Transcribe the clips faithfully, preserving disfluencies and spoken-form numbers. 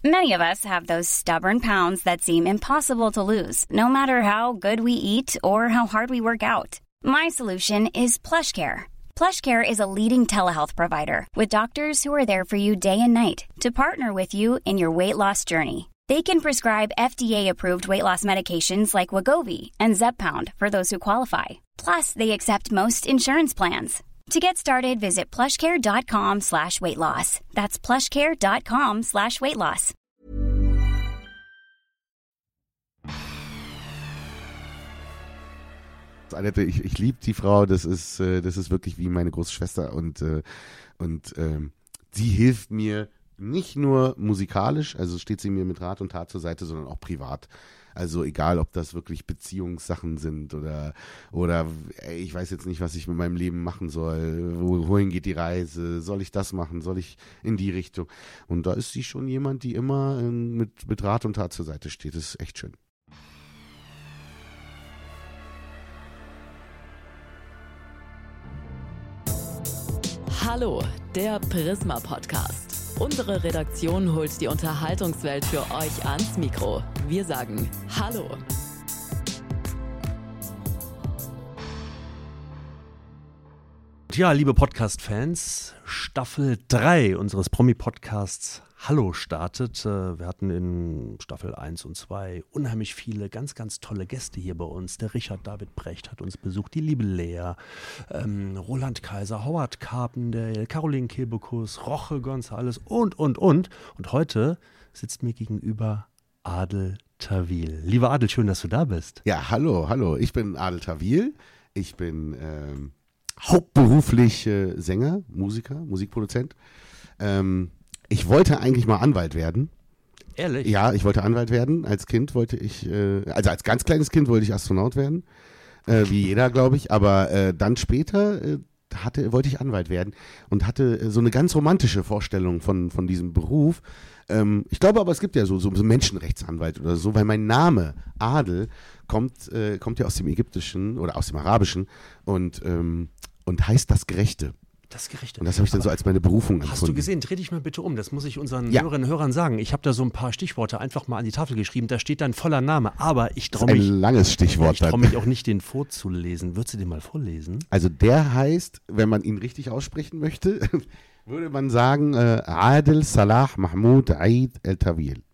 Many of us have those stubborn pounds that seem impossible to lose, no matter how good we eat or how hard we work out. My solution is PlushCare. PlushCare is a leading telehealth provider with doctors who are there for you day and night to partner with you in your weight loss journey. They can prescribe F D A-approved weight loss medications like Wegovy and Zepbound for those who qualify. Plus, they accept most insurance plans. To get started, visit plushcare.com slash weight loss. That's plushcare.com slash weight loss. Annette, ich, ich liebe die Frau, das ist, äh, das ist wirklich wie meine große Schwester und, äh, und ähm, sie hilft mir nicht nur musikalisch, also steht sie mir mit Rat und Tat zur Seite, sondern auch privat. Also egal, ob das wirklich Beziehungssachen sind oder, oder ey, ich weiß jetzt nicht, was ich mit meinem Leben machen soll, Wo, wohin geht die Reise, soll ich das machen, soll ich in die Richtung? Und da ist sie schon jemand, die immer äh, mit, mit Rat und Tat zur Seite steht. Das ist echt schön. Hallo, der Prisma-Podcast. Unsere Redaktion holt die Unterhaltungswelt für euch ans Mikro. Wir sagen Hallo. Ja, liebe Podcast-Fans, Staffel drei unseres Promi-Podcasts Hallo startet. Wir hatten in Staffel eins und zwei unheimlich viele ganz, ganz tolle Gäste hier bei uns. Der Richard David Brecht hat uns besucht, die liebe Lea, ähm, Roland Kaiser, Howard Carpendale, Caroline Kebekus, Roche González und, und, und. Und heute sitzt mir gegenüber Adel Tawil. Lieber Adel, schön, dass du da bist. Ja, hallo, hallo. Ich bin Adel Tawil. Ich bin ähm, hauptberuflich äh, Sänger, Musiker, Musikproduzent. Ähm, Ich wollte eigentlich mal Anwalt werden. Ehrlich? Ja, ich wollte Anwalt werden. Als Kind wollte ich, äh, also als ganz kleines Kind wollte ich Astronaut werden. Äh, wie jeder, glaube ich. Aber äh, dann später äh, hatte, wollte ich Anwalt werden und hatte äh, so eine ganz romantische Vorstellung von, von diesem Beruf. Ähm, ich glaube aber, es gibt ja so, so einen Menschenrechtsanwalt oder so, weil mein Name Adel kommt, äh, kommt ja aus dem Ägyptischen oder aus dem Arabischen und, ähm, und heißt das Gerechte. Das Gerechte. Und das habe ich dann Aber so als meine Berufung empfunden. hast du gesehen, dreh dich mal bitte um, das muss ich unseren Ja. Hörerinnen und Hörern sagen. Ich habe da so ein paar Stichworte einfach mal an die Tafel geschrieben, da steht dein voller Name, aber ich traue Ein mich, langes Stichwort. ich trau mich auch nicht, den vorzulesen. Würdest du den mal vorlesen? Also der heißt, wenn man ihn richtig aussprechen möchte, würde man sagen äh, Adel Salah Mahmoud Eid El Tawil.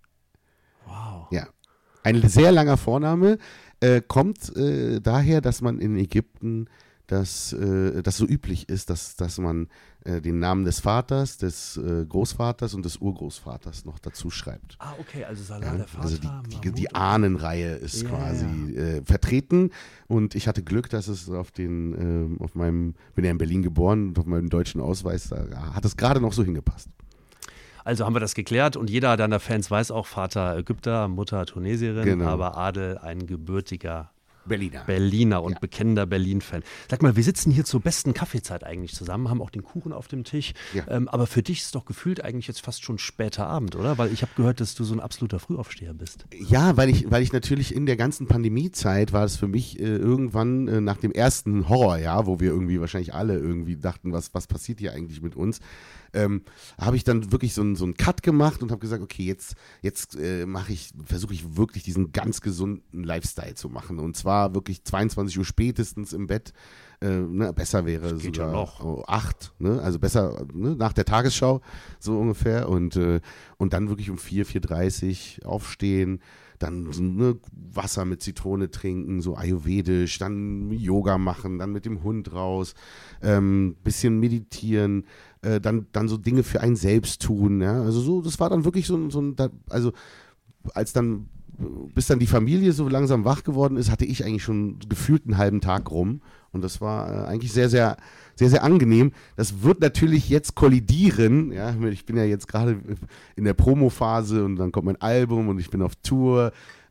Wow. Ja, ein sehr langer Vorname, äh, kommt äh, daher, dass man in Ägypten dass äh, das so üblich ist, dass, dass man äh, den Namen des Vaters, des äh, Großvaters und des Urgroßvaters noch dazu schreibt. Ah, okay, also Salah, Ja, der Vater. also die, die, Mahmoud. die Ahnenreihe ist Ja, quasi ja. Äh, vertreten und ich hatte Glück, dass es auf den, ähm, auf meinem, bin ja in Berlin geboren und auf meinem deutschen Ausweis, da hat es gerade noch so hingepasst. Also haben wir das geklärt und jeder deiner Fans weiß auch, Vater Ägypter, Mutter Tunesierin, Genau. aber Adel ein gebürtiger Berliner. Berliner und Ja. bekennender Berlin-Fan. Sag mal, wir sitzen hier zur besten Kaffeezeit eigentlich zusammen, haben auch den Kuchen auf dem Tisch. Ja. Ähm, aber für dich ist es doch gefühlt eigentlich jetzt fast schon später Abend, oder? Weil ich habe gehört, dass du so ein absoluter Frühaufsteher bist. Ja, weil ich, weil ich natürlich in der ganzen Pandemiezeit war es für mich äh, irgendwann äh, nach dem ersten Horrorjahr, wo wir irgendwie wahrscheinlich alle irgendwie dachten, was, was passiert hier eigentlich mit uns, ähm, habe ich dann wirklich so einen so einen Cut gemacht und habe gesagt, okay, jetzt, jetzt äh, mache ich, versuche ich wirklich diesen ganz gesunden Lifestyle zu machen. Und zwar wirklich zweiundzwanzig Uhr spätestens im Bett. Äh, ne, besser wäre Das geht sogar ja noch. oh, acht, ne? Also besser ne? nach der Tagesschau so ungefähr und, äh, und dann wirklich um vier, vier Uhr dreißig aufstehen, dann so, ne, Wasser mit Zitrone trinken, so ayurvedisch, dann Yoga machen, dann mit dem Hund raus, ähm, bisschen meditieren, äh, dann, dann so Dinge für einen selbst tun, ja, also so, das war dann wirklich so, ein- so ein, da- also als dann, bis dann die Familie so langsam wach geworden ist, hatte ich eigentlich schon gefühlt einen halben Tag rum und das war äh, eigentlich sehr, sehr, sehr, sehr angenehm. Das wird natürlich jetzt kollidieren, ja, ich bin ja jetzt gerade in der Promophase und dann kommt mein Album und ich bin auf Tour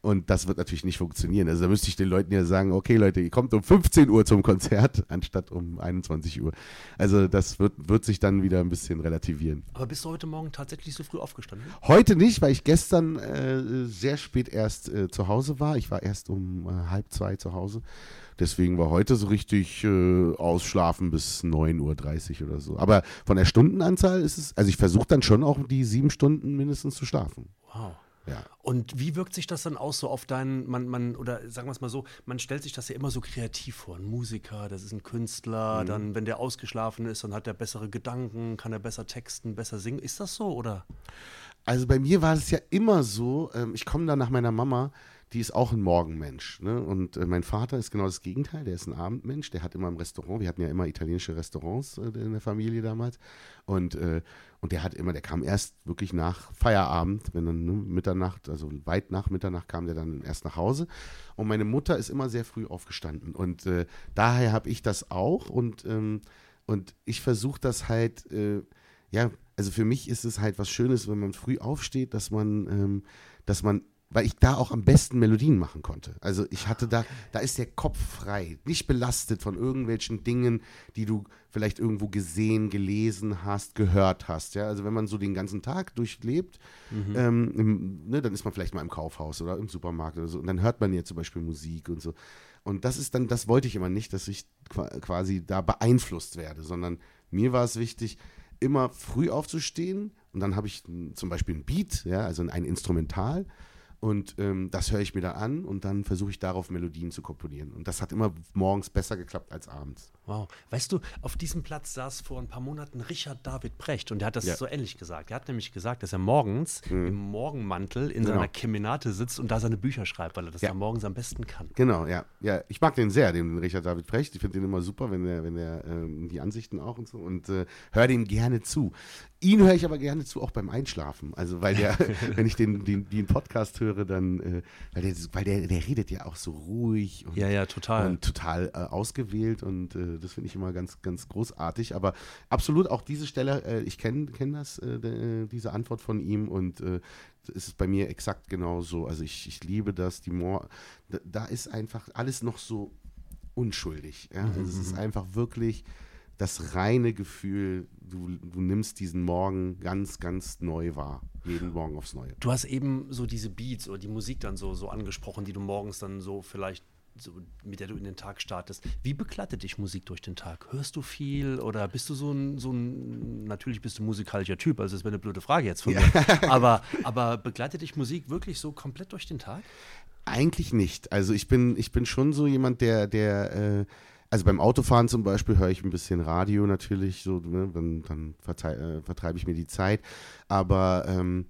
Und das wird natürlich nicht funktionieren. Also da müsste ich den Leuten ja sagen, okay Leute, ihr kommt um fünfzehn Uhr zum Konzert, anstatt um einundzwanzig Uhr. Also das wird, wird sich dann wieder ein bisschen relativieren. Aber bist du heute Morgen tatsächlich so früh aufgestanden? Heute nicht, weil ich gestern äh, sehr spät erst äh, zu Hause war. Ich war erst um äh, halb zwei zu Hause. Deswegen war heute so richtig äh, ausschlafen bis neun Uhr dreißig oder so. Aber von der Stundenanzahl ist es, also ich versuche dann schon auch die sieben Stunden mindestens zu schlafen. Wow. Ja. Und wie wirkt sich das dann aus so auf deinen, man, man, oder sagen wir es mal so, man stellt sich das ja immer so kreativ vor. Ein Musiker, das ist ein Künstler, mhm. dann, wenn der ausgeschlafen ist, dann hat er bessere Gedanken, kann er besser texten, besser singen. Ist das so, oder? Also bei mir war es ja immer so, ähm, ich komme da nach meiner Mama, die ist auch ein Morgenmensch. Ne? Und äh, mein Vater ist genau das Gegenteil, der ist ein Abendmensch, der hat immer im Restaurant, wir hatten ja immer italienische Restaurants äh, in der Familie damals. Und, äh, und der hat immer, der kam erst wirklich nach Feierabend, wenn dann ne, Mitternacht, also weit nach Mitternacht kam der dann erst nach Hause. Und meine Mutter ist immer sehr früh aufgestanden. Und äh, daher habe ich das auch. Und, ähm, und ich versuche das halt, äh, ja, also für mich ist es halt was Schönes, wenn man früh aufsteht, dass man, ähm, dass man weil ich da auch am besten Melodien machen konnte. Also ich hatte da, da ist der Kopf frei, nicht belastet von irgendwelchen Dingen, die du vielleicht irgendwo gesehen, gelesen hast, gehört hast. Ja? Also wenn man so den ganzen Tag durchlebt, mhm. ähm, im, ne, dann ist man vielleicht mal im Kaufhaus oder im Supermarkt oder so und dann hört man ja zum Beispiel Musik und so. Und das ist dann, das wollte ich immer nicht, dass ich quasi da beeinflusst werde, sondern mir war es wichtig, immer früh aufzustehen und dann habe ich zum Beispiel ein Beat, ja, also ein Instrumental. Und ähm, das höre ich mir da an und dann versuche ich darauf Melodien zu komponieren. Und das hat immer morgens besser geklappt als abends. Wow. Weißt du, auf diesem Platz saß vor ein paar Monaten Richard David Precht und der hat das ja. so ähnlich gesagt. Er hat nämlich gesagt, dass er morgens mhm. im Morgenmantel in genau. seiner Kemenate sitzt und da seine Bücher schreibt, weil er das ja. dann morgens am besten kann. Genau, ja. ja. Ich mag den sehr, den Richard David Precht. Ich finde den immer super, wenn er wenn der, ähm, die Ansichten auch und so und äh, höre dem gerne zu. Ihn höre ich aber gerne zu, auch beim Einschlafen. Also, weil der, wenn ich den, den, den Podcast höre, dann, äh, weil, der, weil der, der redet ja auch so ruhig und, ja, ja, total. und total äh, ausgewählt und äh, das finde ich immer ganz, ganz großartig. Aber absolut auch diese Stelle, äh, ich kenne kenn das, äh, de, diese Antwort von ihm und äh, es ist bei mir exakt genauso. Also, ich, ich liebe das, die Mor- da, da ist einfach alles noch so unschuldig. Ja? Also, es ist einfach wirklich das reine Gefühl, du, du nimmst diesen Morgen ganz, ganz neu wahr. Jeden Morgen aufs Neue. Du hast eben so diese Beats oder die Musik dann so, so angesprochen, die du morgens dann so vielleicht, so, mit der du in den Tag startest. Wie begleitet dich Musik durch den Tag? Hörst du viel oder bist du so ein, so ein natürlich bist du ein musikalischer Typ, also das wäre eine blöde Frage jetzt von mir. Ja. Aber, aber begleitet dich Musik wirklich so komplett durch den Tag? Eigentlich nicht. Also ich bin, ich bin schon so jemand, der, der äh, also beim Autofahren zum Beispiel höre ich ein bisschen Radio natürlich, so, ne, dann, dann vertei- äh, vertreibe ich mir die Zeit. Aber ähm,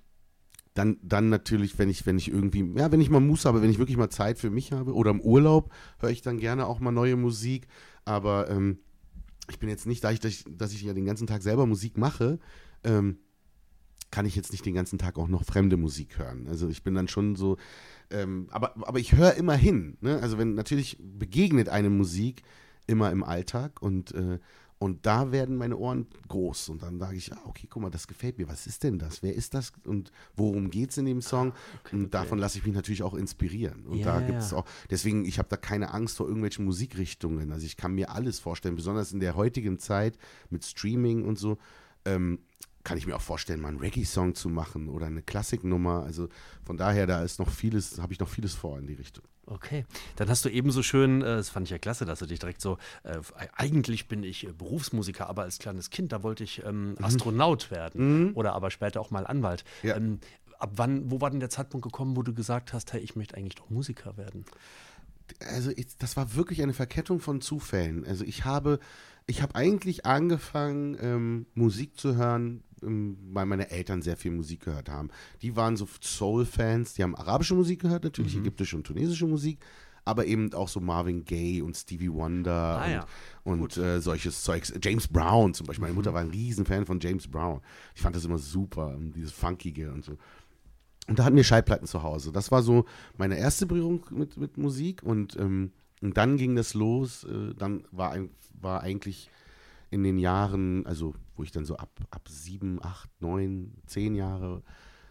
dann, dann natürlich, wenn ich, wenn ich irgendwie, ja, wenn ich mal Muße habe, wenn ich wirklich mal Zeit für mich habe oder im Urlaub, höre ich dann gerne auch mal neue Musik. Aber ähm, ich bin jetzt nicht, da ich, dass ich, dass ich ja den ganzen Tag selber Musik mache, ähm, kann ich jetzt nicht den ganzen Tag auch noch fremde Musik hören. Also ich bin dann schon so, ähm, aber, aber ich höre immer hin. Ne? Also wenn natürlich begegnet eine Musik immer im Alltag und, äh, und da werden meine Ohren groß und dann sage ich, ah, okay, guck mal, das gefällt mir. Was ist denn das? Wer ist das? Und worum geht es in dem Song? Okay, und davon okay. lasse ich mich natürlich auch inspirieren. Und ja, da gibt es ja. auch, deswegen, ich habe da keine Angst vor irgendwelchen Musikrichtungen. Also ich kann mir alles vorstellen, besonders in der heutigen Zeit mit Streaming und so, ähm, kann ich mir auch vorstellen, mal einen Reggae-Song zu machen oder eine Klassiknummer. Also von daher, da ist noch vieles, habe ich noch vieles vor in die Richtung. Okay, dann hast du eben so schön, äh, das fand ich ja klasse, dass du dich direkt so, äh, eigentlich bin ich äh, Berufsmusiker, aber als kleines Kind, da wollte ich ähm, Astronaut werden Mhm. oder aber später auch mal Anwalt. Ja. Ähm, ab wann, wo war denn der Zeitpunkt gekommen, wo du gesagt hast, hey, ich möchte eigentlich doch Musiker werden? Also ich, das war wirklich eine Verkettung von Zufällen. Also ich habe, ich habe eigentlich angefangen, ähm, Musik zu hören, ähm, weil meine Eltern sehr viel Musik gehört haben. Die waren so Soul-Fans, die haben arabische Musik gehört, natürlich Mhm. ägyptische und tunesische Musik, aber eben auch so Marvin Gaye und Stevie Wonder Ah, ja. und, und äh, solches Zeugs. James Brown zum Beispiel. Meine Mutter war ein Riesenfan von James Brown. Ich fand das immer super, dieses Funkige und so. Und da hatten wir Schallplatten zu Hause. Das war so meine erste Berührung mit, mit Musik. Und, ähm, und dann ging das los. Äh, dann war, ein, war eigentlich in den Jahren, also wo ich dann so ab, ab sieben, acht, neun, zehn Jahre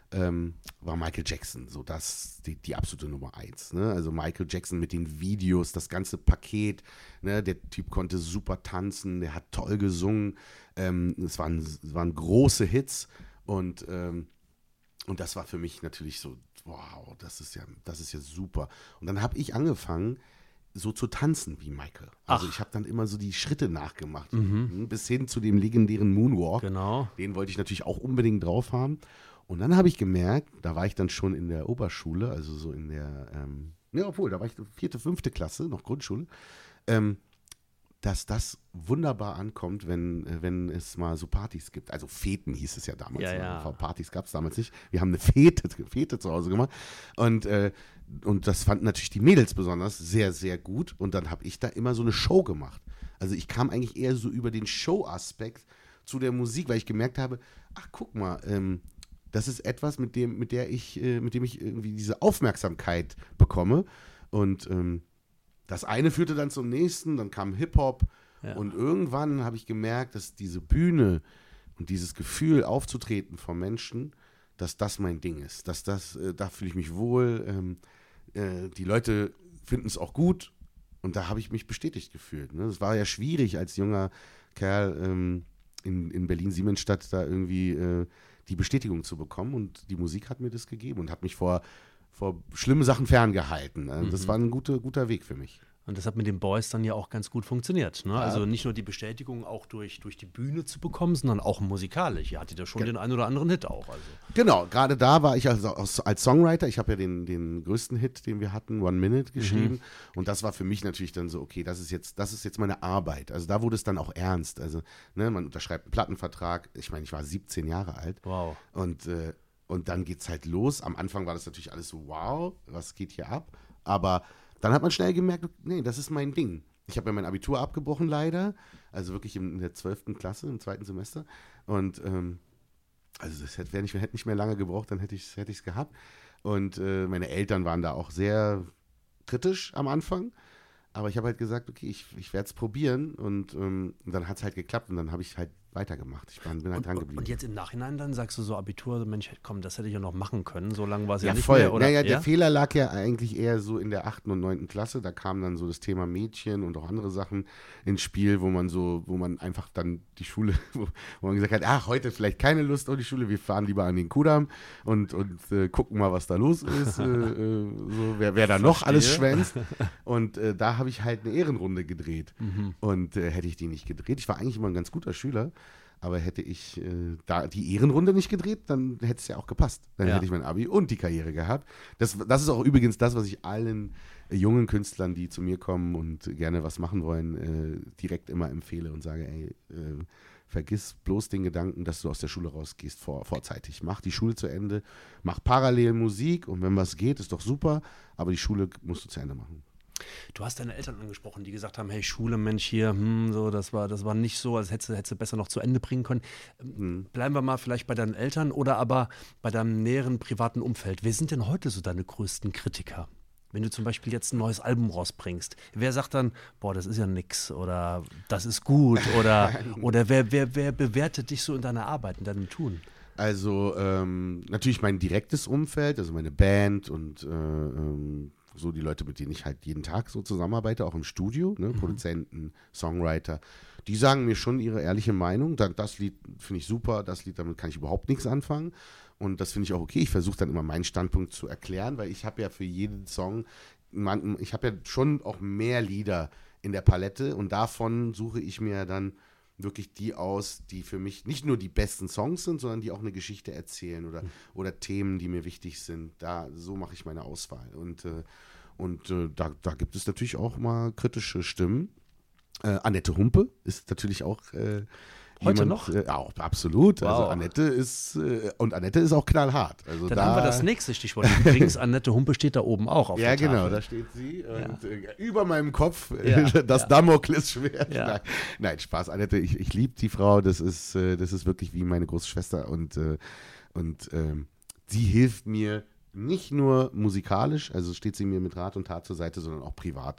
ähm, war Michael Jackson, so das, die, die absolute Nummer eins. Ne? Also Michael Jackson mit den Videos, das ganze Paket. Ne? Der Typ konnte super tanzen, der hat toll gesungen. Ähm, es, waren, es waren große Hits und, ähm, und das war für mich natürlich so, wow, das ist ja, das ist ja super. Und dann habe ich angefangen, so zu tanzen wie Michael. Also Ach. ich habe dann immer so die Schritte nachgemacht, mhm. bis hin zu dem legendären Moonwalk. Genau. Den wollte ich natürlich auch unbedingt drauf haben. Und dann habe ich gemerkt, da war ich dann schon in der Oberschule, also so in der, ähm, ja obwohl, da war ich vierte, fünfte Klasse, noch Grundschule, ähm, dass das wunderbar ankommt, wenn, wenn es mal so Partys gibt. Also Feten hieß es ja damals. Ja, ja. Partys gab es damals nicht. Wir haben eine Fete, Fete zu Hause gemacht. Und, äh, und das fanden natürlich die Mädels besonders sehr, sehr gut. Und dann habe ich da immer so eine Show gemacht. Also ich kam eigentlich eher so über den Show-Aspekt zu der Musik, weil ich gemerkt habe, ach guck mal, ähm, das ist etwas, mit dem, mit der ich, äh, mit dem ich irgendwie diese Aufmerksamkeit bekomme. Und ähm, das eine führte dann zum nächsten, dann kam Hip-Hop. Ja. Und irgendwann habe ich gemerkt, dass diese Bühne und dieses Gefühl aufzutreten vor Menschen, dass das mein Ding ist. Dass das, äh, da fühle ich mich wohl. Ähm, äh, die Leute finden es auch gut. Und da habe ich mich bestätigt gefühlt. Ne? Es war ja schwierig als junger Kerl ähm, in, in Berlin-Siemensstadt da irgendwie äh, die Bestätigung zu bekommen. Und die Musik hat mir das gegeben und hat mich vor, vor schlimmen Sachen ferngehalten. Also das war ein guter, guter Weg für mich. Und das hat mit den Boys dann ja auch ganz gut funktioniert. Ne? Ja. Also nicht nur die Bestätigung auch durch, durch die Bühne zu bekommen, sondern auch musikalisch. Ihr hattet ja schon Ge- den einen oder anderen Hit auch. Also. Genau, gerade da war ich also als Songwriter, ich habe ja den, den größten Hit, den wir hatten, One Minute, geschrieben. Mhm. Und das war für mich natürlich dann so, okay, das ist jetzt, das ist jetzt meine Arbeit. Also da wurde es dann auch ernst. Also ne, man unterschreibt einen Plattenvertrag. Ich meine, ich war siebzehn Jahre alt. Wow. Und, äh, und dann geht es halt los. Am Anfang war das natürlich alles so, wow, was geht hier ab? Aber dann hat man schnell gemerkt, nee, das ist mein Ding. Ich habe ja mein Abitur abgebrochen leider, also wirklich in der zwölften Klasse, im zweiten Semester. Und ähm, also das hätte, nicht, hätte nicht mehr lange gebraucht, dann hätte ich es hätte ich's gehabt. Und äh, meine Eltern waren da auch sehr kritisch am Anfang. Aber ich habe halt gesagt, okay, ich, ich werde es probieren. Und, ähm, und dann hat es halt geklappt und dann habe ich halt weitergemacht. Ich bin, bin halt und, dran geblieben. Und jetzt im Nachhinein dann sagst du so Abitur, Mensch, komm, das hätte ich ja noch machen können. So lange war es ja, ja nicht voll. mehr. Oder? Naja, ja, der Fehler lag ja eigentlich eher so in der achten und neunten Klasse. Da kam dann so das Thema Mädchen und auch andere Sachen ins Spiel, wo man so, wo man einfach dann die Schule, wo, wo man gesagt hat, ach, heute vielleicht keine Lust auf die Schule, wir fahren lieber an den Kudamm und, und äh, gucken mal, was da los ist. äh, äh, so, wer, wer da noch alles schwänzt. Und äh, da habe ich halt eine Ehrenrunde gedreht. Mhm. Und äh, hätte ich die nicht gedreht, ich war eigentlich immer ein ganz guter Schüler, aber hätte ich äh, da die Ehrenrunde nicht gedreht, dann hätte es ja auch gepasst. Dann ja. hätte ich mein Abi und die Karriere gehabt. Das, das ist auch übrigens das, was ich allen äh, jungen Künstlern, die zu mir kommen und gerne was machen wollen, äh, direkt immer empfehle und sage, ey, äh, vergiss bloß den Gedanken, dass du aus der Schule rausgehst vor, vorzeitig. Mach die Schule zu Ende, mach parallel Musik und wenn was geht, ist doch super, aber die Schule musst du zu Ende machen. Du hast deine Eltern angesprochen, die gesagt haben, hey Schule, Mensch, hier, hm, so, das war, das war nicht so, als hättest du, hättest du besser noch zu Ende bringen können. Hm. Bleiben wir mal vielleicht bei deinen Eltern oder aber bei deinem näheren privaten Umfeld. Wer sind denn heute so deine größten Kritiker? Wenn du zum Beispiel jetzt ein neues Album rausbringst, wer sagt dann, boah, das ist ja nix oder das ist gut oder, oder wer, wer, wer bewertet dich so in deiner Arbeit, in deinem Tun? Also ähm, natürlich mein direktes Umfeld, also meine Band und äh, ähm, so die Leute, mit denen ich halt jeden Tag so zusammenarbeite, auch im Studio, ne, mhm. Produzenten, Songwriter, die sagen mir schon ihre ehrliche Meinung. Das Lied finde ich super, das Lied, damit kann ich überhaupt nichts anfangen. Und das finde ich auch okay. Ich versuche dann immer meinen Standpunkt zu erklären, weil ich habe ja für jeden Song, man, ich habe ja schon auch mehr Lieder in der Palette und davon suche ich mir dann wirklich die aus, die für mich nicht nur die besten Songs sind, sondern die auch eine Geschichte erzählen oder, mhm. oder Themen, die mir wichtig sind. Da, so mache ich meine Auswahl. Und, äh, und äh, da, da gibt es natürlich auch mal kritische Stimmen. Äh, Annette Humpe ist natürlich auch äh, Heute jemand, noch? Äh, auch, absolut. Wow. Also Annette ist, äh, und Annette ist auch knallhart. Also Dann da, haben wir das nächste Stichwort. Übrigens, Annette Humpe steht da oben auch auf ja, der Tafel. Ja, genau, da steht sie. Und ja. äh, über meinem Kopf ja, das ja. Damoklesschwert. Ja. Nein, nein, Spaß, Annette, ich, ich liebe die Frau. Das ist, äh, das ist wirklich wie meine große Schwester. Und, äh, und ähm, sie hilft mir nicht nur musikalisch, also steht sie mir mit Rat und Tat zur Seite, sondern auch privat.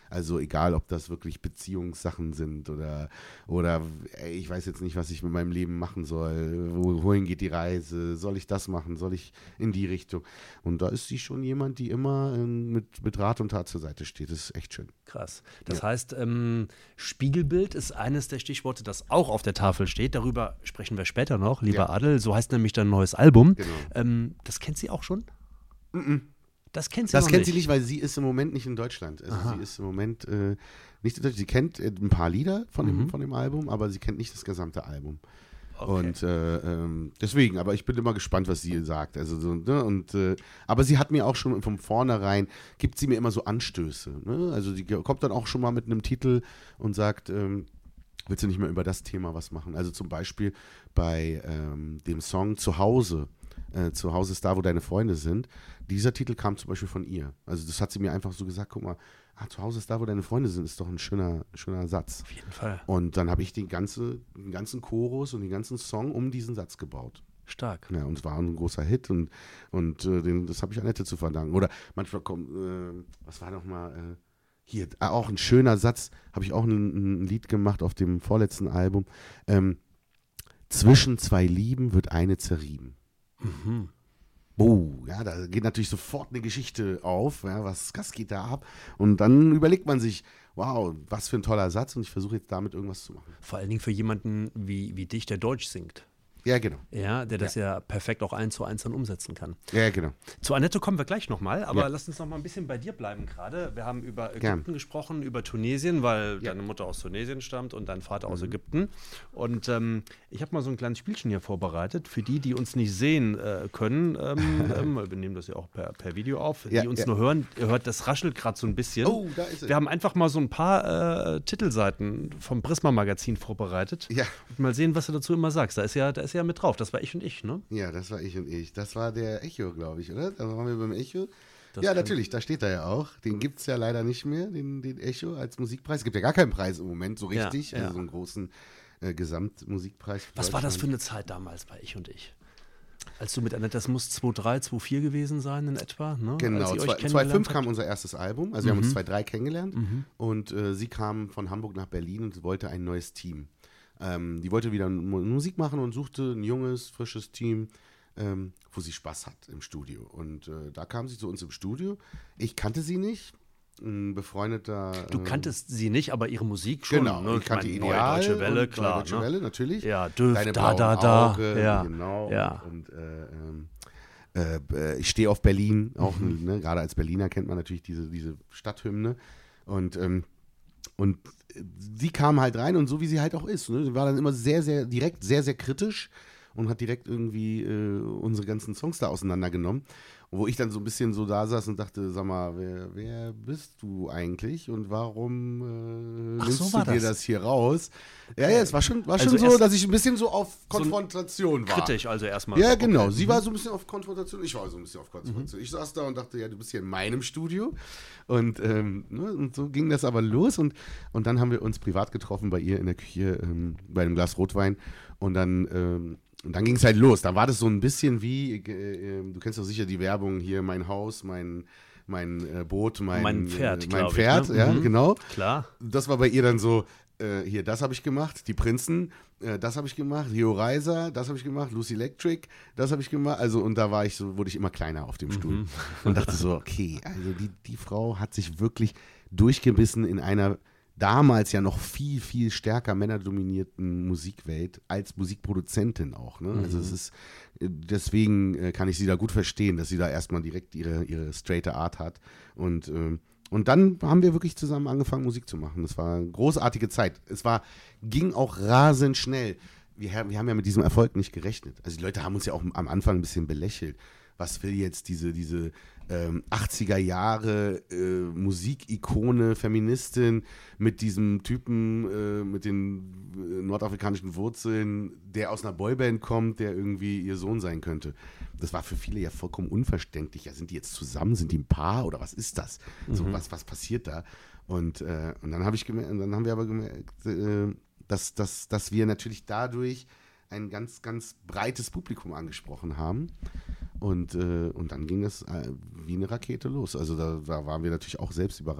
Also egal, ob das wirklich Beziehungssachen sind oder, oder ey, ich weiß jetzt nicht, was ich mit meinem Leben machen soll. Wo, wohin geht die Reise? Soll ich das machen? Soll ich in die Richtung? Und da ist sie schon jemand, die immer äh, mit, mit Rat und Tat zur Seite steht. Das ist echt schön. Krass. Das Ja. heißt, ähm, Spiegelbild ist eines der Stichworte, das auch auf der Tafel steht. Darüber sprechen wir später noch, lieber Ja. Adel. So heißt nämlich dein neues Album. Genau. Ähm, das kennt sie auch schon? Mm-mm. Das kennt sie Das noch kennt nicht. sie nicht, weil sie ist im Moment nicht in Deutschland. Also Aha. sie ist im Moment äh, nicht in Deutschland. Sie kennt äh, ein paar Lieder von, Mhm. dem, von dem Album, aber sie kennt nicht das gesamte Album. Okay. Und äh, ähm, deswegen, aber ich bin immer gespannt, was sie sagt. Also so, ne, und, äh, aber sie hat mir auch schon von vornherein, gibt sie mir immer so Anstöße. Ne? Also sie kommt dann auch schon mal mit einem Titel und sagt, ähm, willst du nicht mehr über das Thema was machen? Also zum Beispiel bei ähm, dem Song Zuhause. Äh, Zuhause ist da, wo deine Freunde sind. Dieser Titel kam zum Beispiel von ihr. Also das hat sie mir einfach so gesagt, guck mal, ah, Zuhause ist da, wo deine Freunde sind, ist doch ein schöner, schöner Satz. Auf jeden Fall. Und dann habe ich den, ganze, den ganzen Chorus und den ganzen Song um diesen Satz gebaut. Stark. Ja, und es war ein großer Hit und, und äh, den, das habe ich Annette zu verdanken. Oder manchmal kommt, äh, was war nochmal, äh, hier, äh, auch ein schöner Satz, habe ich auch ein, ein Lied gemacht auf dem vorletzten Album. Ähm, Zwischen zwei Lieben wird eine zerrieben. Mhm. Oh, ja, da geht natürlich sofort eine Geschichte auf, ja, was, was geht da ab? Und dann überlegt man sich, wow, was für ein toller Satz und ich versuche jetzt damit irgendwas zu machen. Vor allen Dingen für jemanden wie, wie dich, der Deutsch singt. Ja, genau. Ja, der das ja, perfekt auch eins zu eins dann umsetzen kann. Ja, genau. Zu Annette kommen wir gleich nochmal, aber Ja. lass uns noch mal ein bisschen bei dir bleiben gerade. Wir haben über Gern. Ägypten gesprochen, über Tunesien, weil Ja. deine Mutter aus Tunesien stammt und dein Vater aus Mhm. Ägypten. Und ähm, ich habe mal so ein kleines Spielchen hier vorbereitet, für die, die uns nicht sehen äh, können. Ähm, ähm, wir nehmen das ja auch per, per Video auf. Ja, die uns ja. nur hören, ihr hört, das raschelt gerade so ein bisschen. Oh, da ist er. Wir haben einfach mal so ein paar äh, Titelseiten vom Prisma-Magazin vorbereitet. Ja. Und mal sehen, was du dazu immer sagst. Da ist ja, da ist ja mit drauf. Das war ich und ich, ne? Ja, das war ich und ich. Das war der Echo, glaube ich, oder? Da waren wir beim Echo. Das ja, kann- natürlich, da steht er ja auch. Den gibt es ja leider nicht mehr, den, den Echo als Musikpreis. Es gibt ja gar keinen Preis im Moment, so Ja, richtig. ja. Also so einen großen äh, Gesamtmusikpreis. für Was war das für Deutschland. eine Zeit damals bei Ich und Ich? Als du mit Annette, das muss zweitausenddrei, zweitausendvier gewesen sein in etwa, ne? Als Genau, ihr euch zwei- kennengelernt zweitausendfünf habt? kam unser erstes Album. Also wir haben Mhm. uns zweitausenddrei kennengelernt und äh, sie kam von Hamburg nach Berlin und wollte ein neues Team. Ähm, die wollte wieder Mu- Musik machen und suchte ein junges, frisches Team, ähm, wo sie Spaß hat im Studio. Und äh, da kam sie zu uns im Studio. Ich kannte sie nicht. Ein befreundeter. Du ähm, kanntest sie nicht, aber ihre Musik schon. Genau, ne? ich kannte meine, Ideal. Neue Deutsche Welle, und klar. Neue Deutsche ne? Welle, natürlich. Ja, Döf, Deine da, da, blauen da. Auge, Ja, genau. ja. Und, und äh, ähm, äh, äh, ich stehe auf Berlin, auch Mhm. ne, gerade als Berliner kennt man natürlich diese, diese Stadthymne. Und, ähm, und äh, sie kam halt rein und so wie sie halt auch ist. Ne? Sie war dann immer sehr, sehr direkt, sehr, sehr kritisch und hat direkt irgendwie äh, unsere ganzen Songs da auseinandergenommen. Wo ich dann so ein bisschen so da saß und dachte, sag mal, wer, wer bist du eigentlich und warum äh, Ach, nimmst so du war dir das. das hier raus? Ja, ja, es war schon, war Also schon so, erst dass ich ein bisschen so auf so ein Konfrontation war. Kritisch, also erstmal. Ja, Okay. genau. Sie Mhm. war so ein bisschen auf Konfrontation, ich war so ein bisschen auf Konfrontation. Ich saß da und dachte, ja, du bist hier in meinem Studio. Und, ähm, ne, und so ging das aber los. Und, und dann haben wir uns privat getroffen bei ihr in der Küche ähm, bei einem Glas Rotwein. Und dann, ähm, und dann ging es halt los. Da war das so ein bisschen wie, äh, äh, du kennst doch sicher die Werbung hier, mein Haus, mein, mein äh, Boot, mein, Mein Pferd, äh, glaub mein ich, Pferd, ne? ja, Mhm. genau. Klar. Das war bei ihr dann so, äh, hier, das habe ich gemacht, die Prinzen, äh, das habe ich gemacht, Rio Reiser, das habe ich gemacht, Lucy Electric, das habe ich gemacht. Also und da war ich so, wurde ich immer kleiner auf dem Stuhl und dachte so, okay, also die, die Frau hat sich wirklich durchgebissen in einer damals ja noch viel, viel stärker männerdominierten Musikwelt als Musikproduzentin auch. Ne? Also es ist, äh, deswegen äh, kann ich sie da gut verstehen, dass sie da erstmal direkt ihre, ihre straighte Art hat. Und, ähm, und dann haben wir wirklich zusammen angefangen, Musik zu machen. Das war eine großartige Zeit. Es war, ging auch rasend schnell. Wir, haben- wir haben ja mit diesem Erfolg nicht gerechnet. Also die Leute haben uns ja auch am Anfang ein bisschen belächelt. Was will jetzt diese, diese ähm, achtziger Jahre äh, Musikikone, Feministin mit diesem Typen äh, mit den äh, nordafrikanischen Wurzeln, der aus einer Boyband kommt, der irgendwie ihr Sohn sein könnte. Das war für viele ja vollkommen unverständlich. Ja, sind die jetzt zusammen? Sind die ein Paar? Oder was ist das? So, was, was passiert da? Und, äh, und dann habe ich gemerkt, dann haben wir aber gemerkt, äh, dass, dass, dass wir natürlich dadurch ein ganz, ganz breites Publikum angesprochen haben. Und, äh, und dann ging es äh, wie eine Rakete los. Also da, da waren wir natürlich auch selbst überrascht.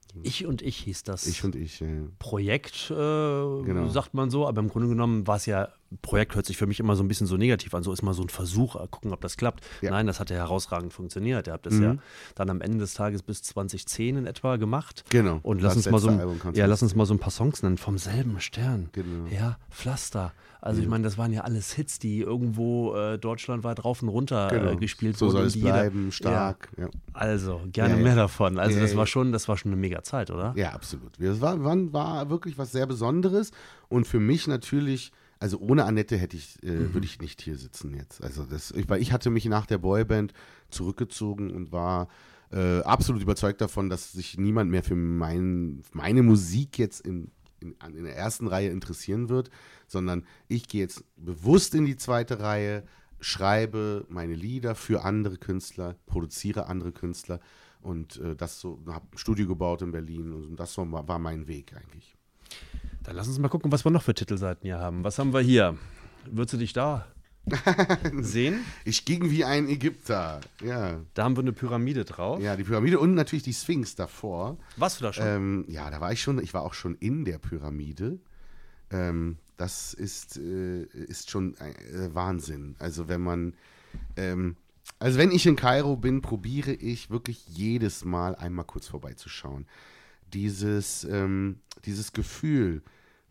Ich und ich hieß das Ich und ich, ja. Projekt, äh, Genau. sagt man so, aber im Grunde genommen war es ja, Projekt hört sich für mich immer so ein bisschen so negativ an, so ist mal so ein Versuch, äh, gucken, ob das klappt. Ja. Nein, das hat ja herausragend funktioniert. Ihr habt das Mhm. ja dann am Ende des Tages bis zwanzig zehn in etwa gemacht. Genau. Und lass Das uns, mal so, letzte ein- Album kannst ja, du- lass uns mal so ein paar Songs nennen, vom selben Stern. Genau. Ja, Pflaster. Also ich meine, das waren ja alles Hits, die irgendwo äh, deutschlandweit rauf und runter Genau. äh, gespielt So wurden. soll und es die jeder- bleiben, stark. Ja. Ja. Also, gerne Ja, ja. mehr davon. Also Ja, das ja. war schon, das war schon eine mega Zeit, oder? Ja, absolut. Es war, war, war wirklich was sehr Besonderes und für mich natürlich, also ohne Annette hätte ich, äh, Mhm. würde ich nicht hier sitzen jetzt. Also das, ich, weil ich hatte mich nach der Boyband zurückgezogen und war äh, absolut überzeugt davon, dass sich niemand mehr für mein, meine Musik jetzt in, in, in der ersten Reihe interessieren wird, sondern ich gehe jetzt bewusst in die zweite Reihe, schreibe meine Lieder für andere Künstler, produziere andere Künstler und äh, das so, habe ein Studio gebaut in Berlin und das so, war, war mein Weg eigentlich. Dann lass uns mal gucken, was wir noch für Titelseiten hier haben. Was haben wir hier? Würdest du dich da sehen? Ich ging wie ein Ägypter, ja. Da haben wir eine Pyramide drauf. Ja, die Pyramide und natürlich die Sphinx davor. Warst du da schon? Ähm, ja, da war ich schon, ich war auch schon in der Pyramide. Ähm, das ist, äh, ist schon äh, Wahnsinn. Also wenn man, ähm, also wenn ich in Kairo bin, probiere ich wirklich jedes Mal einmal kurz vorbeizuschauen. Dieses, ähm, dieses Gefühl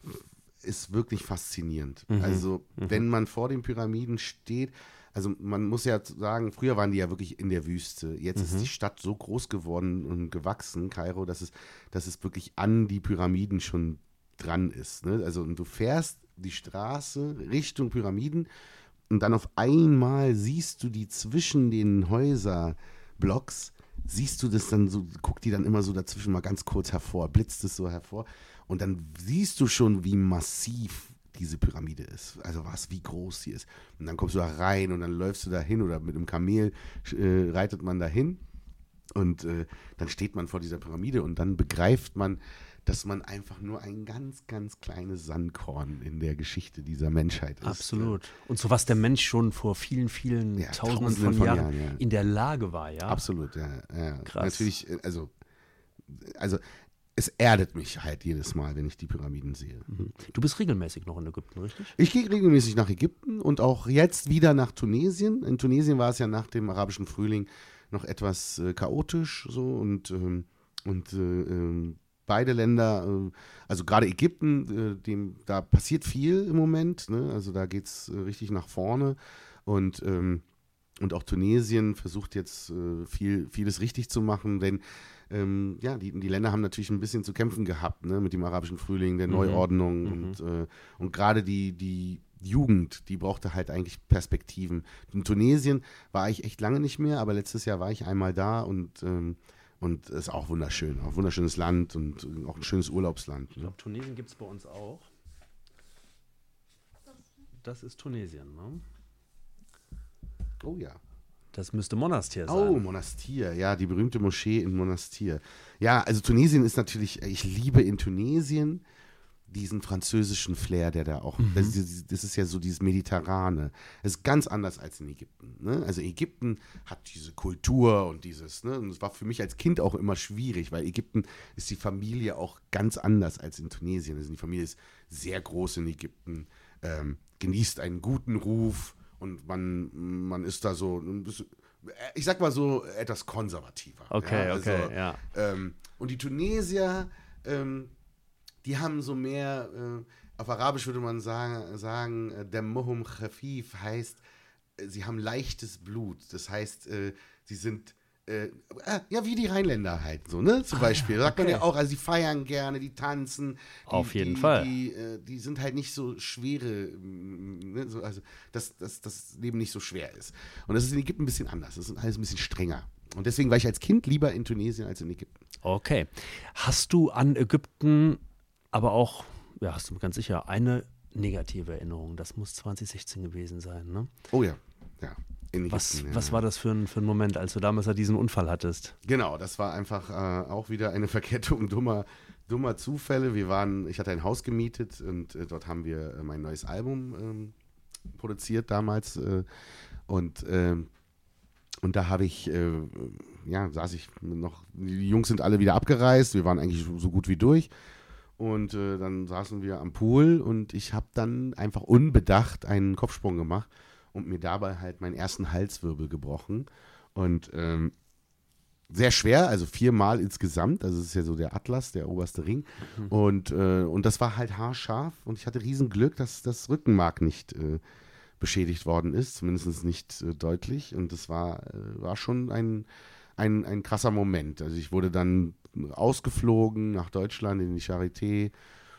ist wirklich faszinierend. Mhm. Also wenn man vor den Pyramiden steht, also man muss ja sagen, früher waren die ja wirklich in der Wüste. Jetzt ist die Stadt so groß geworden und gewachsen, Kairo, dass es, dass es wirklich an die Pyramiden schon dran ist. Ne? Also und du fährst die Straße Richtung Pyramiden und dann auf einmal siehst du die zwischen den Häuserblocks, siehst du das dann so, guckt die dann immer so dazwischen mal ganz kurz hervor, blitzt es so hervor und dann siehst du schon, wie massiv diese Pyramide ist, also was, wie groß sie ist. Und dann kommst du da rein und dann läufst du da hin oder mit einem Kamel äh, reitet man da hin und äh, dann steht man vor dieser Pyramide und dann begreift man, dass man einfach nur ein ganz, ganz kleines Sandkorn in der Geschichte dieser Menschheit ist. Absolut. Und so was der Mensch schon vor vielen, vielen Ja, Tausenden Tausenden von, von Jahren, Jahren, ja. in der Lage war, ja. Absolut, ja. ja. Krass. Natürlich, äh, also, also es erdet mich halt jedes Mal, wenn ich die Pyramiden sehe. Du bist regelmäßig noch in Ägypten, richtig? Ich gehe regelmäßig nach Ägypten und auch jetzt wieder nach Tunesien. In Tunesien war es ja nach dem arabischen Frühling noch etwas äh, chaotisch so und, ähm, und äh, ähm, beide Länder, äh, also gerade Ägypten, äh, dem, da passiert viel im Moment, ne? Also da geht es äh, richtig nach vorne und, ähm, und auch Tunesien versucht jetzt äh, viel, vieles richtig zu machen, denn ähm, ja, die, die Länder haben natürlich ein bisschen zu kämpfen gehabt, ne? Mit dem arabischen Frühling, der Neuordnung Mhm. und, äh, und gerade die, die Jugend, die brauchte halt eigentlich Perspektiven. In Tunesien war ich echt lange nicht mehr, aber letztes Jahr war ich einmal da und ähm, Und ist auch wunderschön, auch ein wunderschönes Land und auch ein schönes Urlaubsland. Ich Ne? glaube, Tunesien gibt es bei uns auch. Das ist Tunesien, ne? Oh ja. Das müsste Monastir sein. Oh, Monastir, ja, die berühmte Moschee in Monastir. Ja, also Tunesien ist natürlich, ich liebe in Tunesien diesen französischen Flair, der da auch, das, ist- das ist ja so dieses Mediterrane. Das ist ganz anders als in Ägypten. Ne? Also Ägypten hat diese Kultur und dieses, ne? Und es war für mich als Kind auch immer schwierig, weil Ägypten ist die Familie auch ganz anders als in Tunesien. Also die Familie ist sehr groß in Ägypten, ähm, genießt einen guten Ruf und man, man ist da so ein bisschen, ich sag mal so etwas konservativer. Okay, ja? okay, Also, ja. ähm, und die Tunesier, ähm, die haben so mehr, äh, auf Arabisch würde man sagen, sagen äh, Damuhum khafif heißt, äh, sie haben leichtes Blut. Das heißt, äh, sie sind, äh, äh, ja, wie die Rheinländer halt so, ne? Zum Beispiel. ja, Sagt man okay. ja auch, also sie feiern gerne, die tanzen. Die, Auf jeden die, Fall. Die, äh, die sind halt nicht so schwere, mm, ne? so, also, dass, dass das Leben nicht so schwer ist. Und das ist in Ägypten ein bisschen anders. Das ist alles ein bisschen strenger. Und deswegen war ich als Kind lieber in Tunesien als in Ägypten. Okay. Hast du an Ägypten aber auch, ja, hast du ganz sicher, eine negative Erinnerung? Das muss zwanzig sechzehn gewesen sein, ne? Oh ja, ja. In Ägypten, Was, ja. was war das für ein, für ein Moment, als du damals ja diesen Unfall hattest? Genau, das war einfach äh, auch wieder eine Verkettung dummer, dummer Zufälle. Wir waren, ich hatte ein Haus gemietet und äh, dort haben wir äh, mein neues Album ähm, produziert damals. Äh, und ähm, Und da habe ich, äh, ja, saß ich noch, die Jungs sind alle wieder abgereist, wir waren eigentlich so, so gut wie durch. Und äh, dann saßen wir am Pool und ich habe dann einfach unbedacht einen Kopfsprung gemacht und mir dabei halt meinen ersten Halswirbel gebrochen. Und ähm, sehr schwer, also viermal insgesamt, also es ist ja so der Atlas, der oberste Ring. Mhm. Und, äh, und das war halt haarscharf und ich hatte riesen Glück, dass das Rückenmark nicht äh, beschädigt worden ist, zumindest nicht äh, deutlich. Und das war, äh, war schon ein, ein, ein krasser Moment. Also ich wurde dann ausgeflogen nach Deutschland in die Charité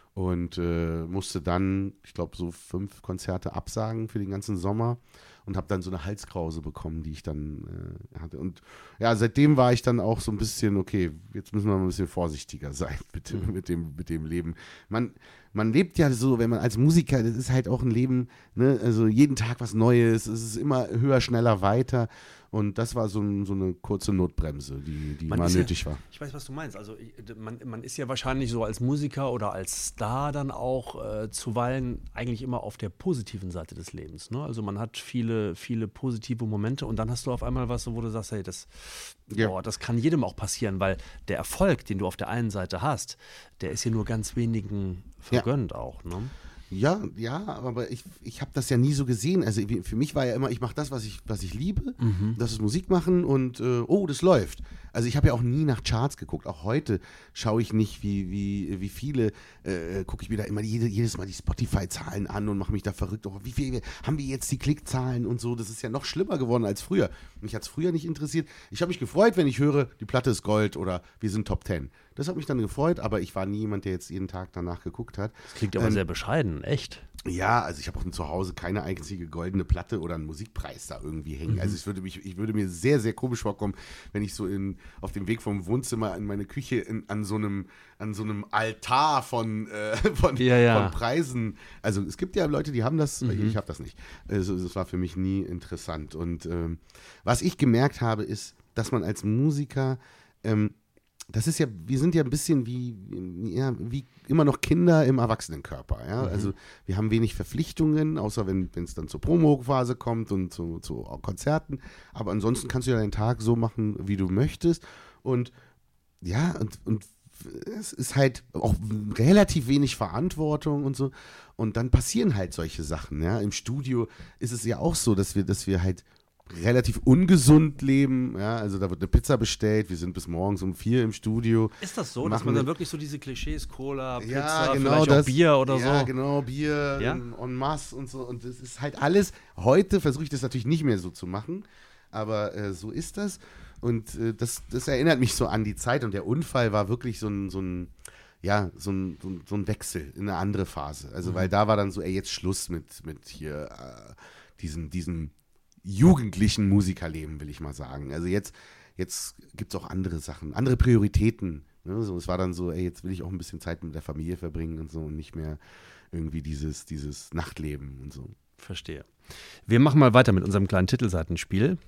und äh, musste dann, ich glaube, so fünf Konzerte absagen für den ganzen Sommer und habe dann so eine Halskrause bekommen, die ich dann äh, hatte. Und ja, seitdem war ich dann auch so ein bisschen, okay, jetzt müssen wir mal ein bisschen vorsichtiger sein mit, mhm. mit, dem, mit dem Leben. Man, man lebt ja so, wenn man als Musiker, das ist halt auch ein Leben, ne, also jeden Tag was Neues, es ist immer höher, schneller, weiter. Und das war so, ein, so eine kurze Notbremse, die, die mal nötig ja, war. Ich weiß, was du meinst. Also man, man ist ja wahrscheinlich so als Musiker oder als Star dann auch äh, zuweilen eigentlich immer auf der positiven Seite des Lebens. Ne? Also man hat viele, viele positive Momente und dann hast du auf einmal was, wo du sagst, hey, das, ja. boah, das kann jedem auch passieren, weil der Erfolg, den du auf der einen Seite hast, der ist ja nur ganz wenigen vergönnt ja. auch, ne? Ja, ja, aber ich, ich habe das ja nie so gesehen. Also für mich war ja immer, ich mache das, was ich, was ich liebe. Mhm. Das ist Musik machen und äh, oh, das läuft. Also ich habe ja auch nie nach Charts geguckt. Auch heute schaue ich nicht, wie, wie, wie viele, äh, gucke ich mir da immer jede, jedes Mal die Spotify-Zahlen an und mache mich da verrückt. Oh, wie viel haben wir jetzt die Klickzahlen und so? Das ist ja noch schlimmer geworden als früher. Mich hat es früher nicht interessiert. Ich habe mich gefreut, wenn ich höre, die Platte ist Gold oder wir sind Top Ten. Das hat mich dann gefreut, aber ich war nie jemand, der jetzt jeden Tag danach geguckt hat. Das klingt aber ähm, sehr bescheiden, echt. Ja, also ich habe auch zu Hause keine einzige goldene Platte oder einen Musikpreis da irgendwie hängen. Mhm. Also ich würde, mich, ich würde mir sehr, sehr komisch vorkommen, wenn ich so in, auf dem Weg vom Wohnzimmer in meine Küche in, an, so einem, an so einem Altar von, äh, von, ja, ja. von Preisen. Also es gibt ja Leute, die haben das, mhm. ich habe das nicht. Also das war für mich nie interessant. Und ähm, was ich gemerkt habe, ist, dass man als Musiker ähm, das ist ja, wir sind ja ein bisschen wie, ja, wie immer noch Kinder im Erwachsenenkörper. Ja? Mhm. Also wir haben wenig Verpflichtungen, außer wenn es dann zur Promophase kommt und zu, zu Konzerten. Aber ansonsten kannst du ja deinen Tag so machen, wie du möchtest. Und ja, und, und es ist halt auch relativ wenig Verantwortung und so. Und dann passieren halt solche Sachen. Ja? Im Studio ist es ja auch so, dass wir, dass wir halt relativ ungesund leben, ja, also da wird eine Pizza bestellt, wir sind bis morgens um vier im Studio. Ist das so, dass man dann wirklich so diese Klischees, Cola, Pizza, ja, genau vielleicht das, auch Bier oder ja, so? Ja, genau, Bier ja? en, en masse und so und das ist halt alles, heute versuche ich das natürlich nicht mehr so zu machen, aber äh, so ist das und äh, das, das erinnert mich so an die Zeit und der Unfall war wirklich so ein, so ein ja, so ein, so, ein, so ein Wechsel in eine andere Phase, also mhm. weil da war dann so, ey, jetzt Schluss mit, mit hier äh, diesen, diesen jugendlichen Musikerleben, will ich mal sagen. Also jetzt, jetzt gibt es auch andere Sachen, andere Prioritäten. Ne? So, es war dann so, ey, jetzt will ich auch ein bisschen Zeit mit der Familie verbringen und so und nicht mehr irgendwie dieses, dieses Nachtleben und so. Verstehe. Wir machen mal weiter mit unserem kleinen Titelseitenspiel.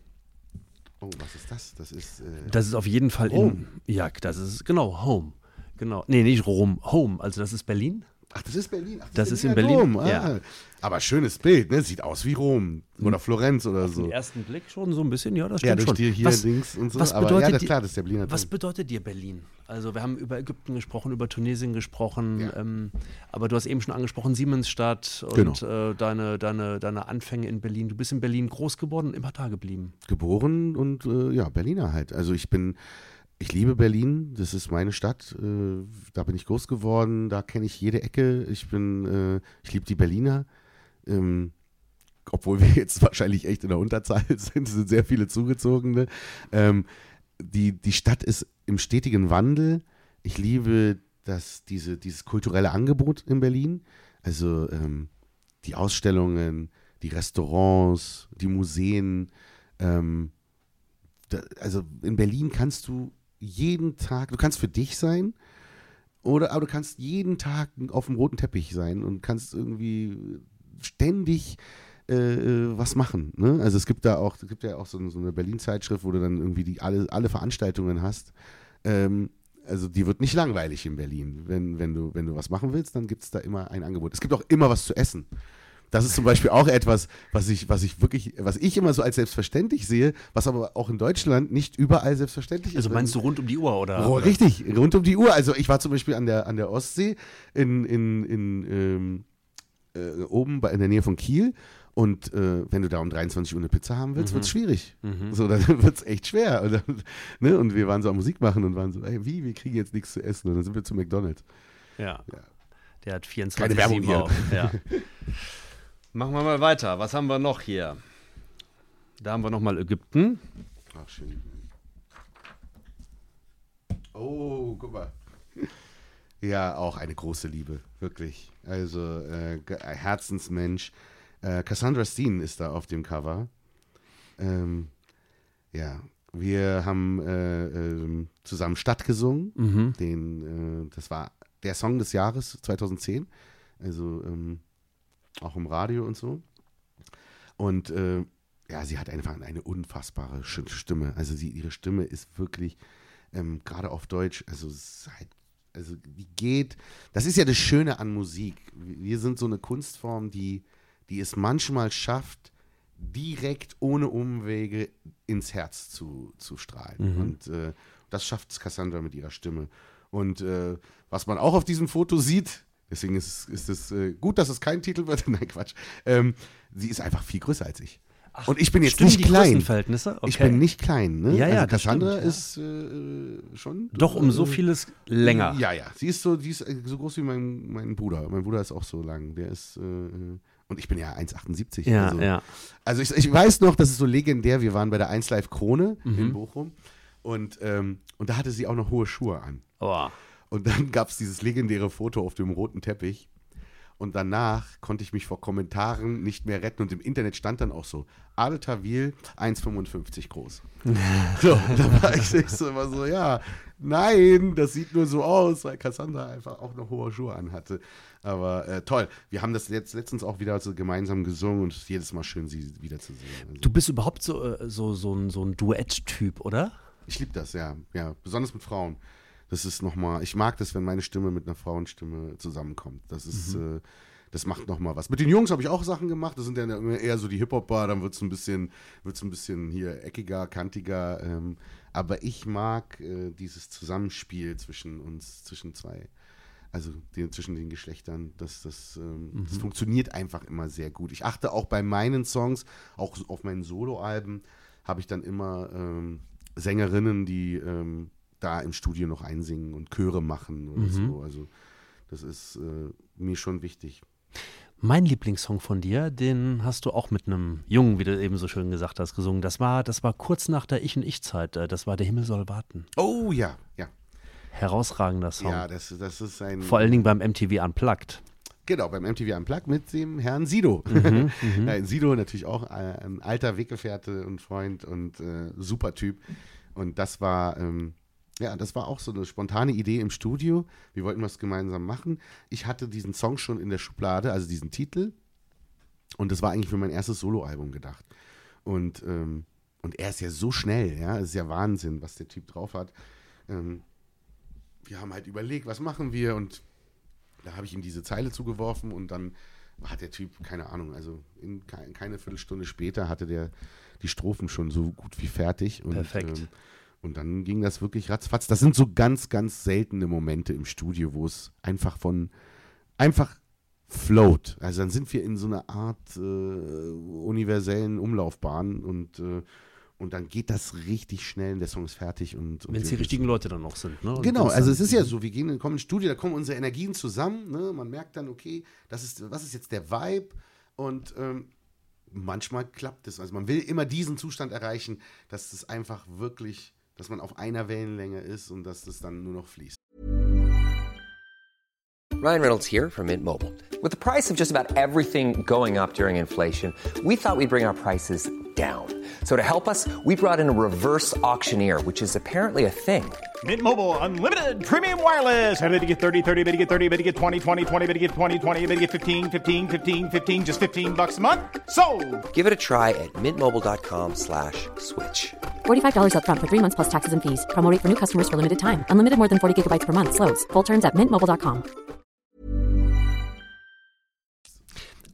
Oh, was ist das? Das ist, äh, das ist auf jeden Fall Home. in, ja, das ist, genau, Home. Genau, nee, nicht Rom, Home, also das ist Berlin. Ach, das ist Berlin. Ach, das, das ist in Berlin. Berlin. Rom. Ah. Ja. Aber schönes Bild, ne? Sieht aus wie Rom oder Florenz oder Auf so. den ersten Blick schon so ein bisschen, ja, das ja, stimmt durch schon. Die hier was, links und so. Was aber bedeutet ja, das, dir, klar, das ist der Berliner was Ding. bedeutet dir Berlin? Also wir haben über Ägypten gesprochen, über Tunesien gesprochen, ja. ähm, aber du hast eben schon angesprochen Siemensstadt und genau. äh, deine, deine, deine Anfänge in Berlin. Du bist in Berlin groß geworden und immer da geblieben. Geboren und äh, ja, Berliner halt. Also ich bin Ich liebe Berlin, das ist meine Stadt, äh, da bin ich groß geworden, da kenne ich jede Ecke, ich bin, äh, ich liebe die Berliner, ähm, obwohl wir jetzt wahrscheinlich echt in der Unterzahl sind, es sind sehr viele Zugezogene. Ähm, die, die Stadt ist im stetigen Wandel, ich liebe das, diese, dieses kulturelle Angebot in Berlin, also ähm, die Ausstellungen, die Restaurants, die Museen, ähm, da, also in Berlin kannst du jeden Tag, du kannst für dich sein, oder aber du kannst jeden Tag auf dem roten Teppich sein und kannst irgendwie ständig äh, was machen. Ne? Also es gibt da auch, es gibt ja auch so, so eine Berlin-Zeitschrift, wo du dann irgendwie die, alle, alle Veranstaltungen hast. Ähm, also die wird nicht langweilig in Berlin. Wenn, wenn, du, wenn du was machen willst, dann gibt es da immer ein Angebot. Es gibt auch immer was zu essen. Das ist zum Beispiel auch etwas, was ich, was ich wirklich, was ich immer so als selbstverständlich sehe, was aber auch in Deutschland nicht überall selbstverständlich ist. Also meinst du rund um die Uhr, oder? Oh, richtig, rund um die Uhr. Also ich war zum Beispiel an der, an der Ostsee in, in, in ähm, äh, oben bei, in der Nähe von Kiel. Und äh, wenn du da um dreiundzwanzig Uhr eine Pizza haben willst, mhm. wird es schwierig. Mhm. So, dann wird es echt schwer. Und, dann, ne? und wir waren so am Musik machen und waren so, ey, wie, wir kriegen jetzt nichts zu essen. Und dann sind wir zu McDonald's. Ja, ja. Der hat Keine vierundzwanzig Werbung sieben hier. auf. Ja. Machen wir mal weiter. Was haben wir noch hier? Da haben wir noch mal Ägypten. Ach, schön. Oh, guck mal. Ja, auch eine große Liebe, wirklich. Also, äh, Herzensmensch. Äh, Cassandra Steen ist da auf dem Cover. Ähm, ja, wir haben äh, äh, zusammen Stadt gesungen. Mhm. Den, äh, das war der Song des Jahres zweitausendzehn. Also ähm, auch im Radio und so. Und äh, ja, sie hat einfach eine unfassbare Stimme. Also sie, ihre Stimme ist wirklich, ähm, gerade auf Deutsch, also es ist halt, also die geht, das ist ja das Schöne an Musik. Wir sind so eine Kunstform, die, die es manchmal schafft, direkt ohne Umwege ins Herz zu, zu strahlen. Mhm. Und äh, das schafft Cassandra mit ihrer Stimme. Und äh, was man auch auf diesem Foto sieht, deswegen ist, ist es äh, gut, dass es kein Titel wird, nein Quatsch, ähm, sie ist einfach viel größer als ich. Ach, und ich bin jetzt stimmen nicht die klein. Größenverhältnisse? Okay. Ich bin nicht klein. Ne? Ja, ja, also das Cassandra stimmt, ja. ist äh, schon. Doch um so äh, vieles länger. Ja, ja. Sie ist so, die ist so groß wie mein, mein Bruder. Mein Bruder ist auch so lang. Der ist. Äh, und ich bin ja eins Komma achtundsiebzig. Ja, also ja. also ich, ich weiß noch, das ist so legendär. Wir waren bei der eins Live Krone Mhm. in Bochum. Und, ähm, und da hatte sie auch noch hohe Schuhe an. Oh. Und dann gab es dieses legendäre Foto auf dem roten Teppich. Und danach konnte ich mich vor Kommentaren nicht mehr retten. Und im Internet stand dann auch so, Adel Tawil, eins Komma fünfundfünfzig groß. So, da war ich so immer so, ja, nein, das sieht nur so aus, weil Cassandra einfach auch noch hohe Schuhe anhatte. Aber äh, toll, wir haben das jetzt letztens auch wieder so gemeinsam gesungen und es ist jedes Mal schön, sie wiederzusehen. Also, Du bist überhaupt so, äh, so, so ein, so ein Duett-Typ, oder? ich liebe das, ja, ja, besonders mit Frauen. Das ist nochmal, ich mag das, wenn meine Stimme mit einer Frauenstimme zusammenkommt. Das ist, mhm. äh, das macht nochmal was. Mit den Jungs habe ich auch Sachen gemacht, das sind ja immer eher so die Hip-Hopper, dann wird es ein bisschen, wird's ein bisschen hier eckiger, kantiger. Ähm, aber ich mag äh, dieses Zusammenspiel zwischen uns, zwischen zwei, also die, zwischen den Geschlechtern. Das, das, ähm, mhm. das funktioniert einfach immer sehr gut. Ich achte auch bei meinen Songs, auch auf meinen Soloalben, habe ich dann immer ähm, Sängerinnen, die ähm, da im Studio noch einsingen und Chöre machen oder Mhm. so. Also das ist äh, mir schon wichtig. Mein Lieblingssong von dir, den hast du auch mit einem Jungen, wie du eben so schön gesagt hast, gesungen. Das war, das war kurz nach der Ich- und Ich-Zeit. Das war Der Himmel soll warten. Oh ja, ja. Herausragender Song. Ja, das, das ist ein... Vor allen Dingen beim M T V Unplugged. Genau, beim M T V Unplugged mit dem Herrn Sido. Mhm, Nein, Sido natürlich auch ein alter Weggefährte und Freund und äh, super Typ. Und das war... Ähm, Ja, das war auch so eine spontane Idee im Studio. Wir wollten was gemeinsam machen. Ich hatte diesen Song schon in der Schublade, also diesen Titel. Und das war eigentlich für mein erstes Soloalbum gedacht. Und, ähm, und er ist ja so schnell, ja, es ist ja Wahnsinn, was der Typ drauf hat. Ähm, wir haben halt überlegt, was machen wir? Und da habe ich ihm diese Zeile zugeworfen und dann hat der Typ, keine Ahnung, also in ke- keine Viertelstunde später hatte der die Strophen schon so gut wie fertig. Und, Perfekt. Ähm, Und dann ging das wirklich ratzfatz. Das sind so ganz, ganz seltene Momente im Studio, wo es einfach von, einfach float. Also dann sind wir in so einer Art äh, universellen Umlaufbahn und, äh, und dann geht das richtig schnell und der Song ist fertig. Und, und Wenn es die richtigen Leute dann noch sind. Ne? Und Genau, wenn's also dann- es ist ja so, wir gehen, kommen ins Studio, da kommen unsere Energien zusammen, ne? Man merkt dann, okay, das ist, was ist jetzt der Vibe und ähm, manchmal klappt es. Also man will immer diesen Zustand erreichen, dass es einfach wirklich, dass man auf einer Wellenlänge ist und dass das dann nur noch fließt. Ryan Reynolds here from Mint Mobile. With the price of just about everything going up during inflation, we thought we'd bring our prices down. So to help us, we brought in a reverse auctioneer, which is apparently a thing. Mint Mobile Unlimited Premium Wireless. How to get thirty, thirty, how to get thirty, how to get twenty, twenty, twenty, how to get twenty, twenty, how to get fifteen, fifteen, fifteen, fifteen, just fifteen bucks a month? Sold! Give it a try at mintmobile.com slash switch. forty-five dollars up front for three months plus taxes and fees. Promo rate for new customers for limited time. Unlimited more than forty gigabytes per month. Slows full terms at mint mobile dot com.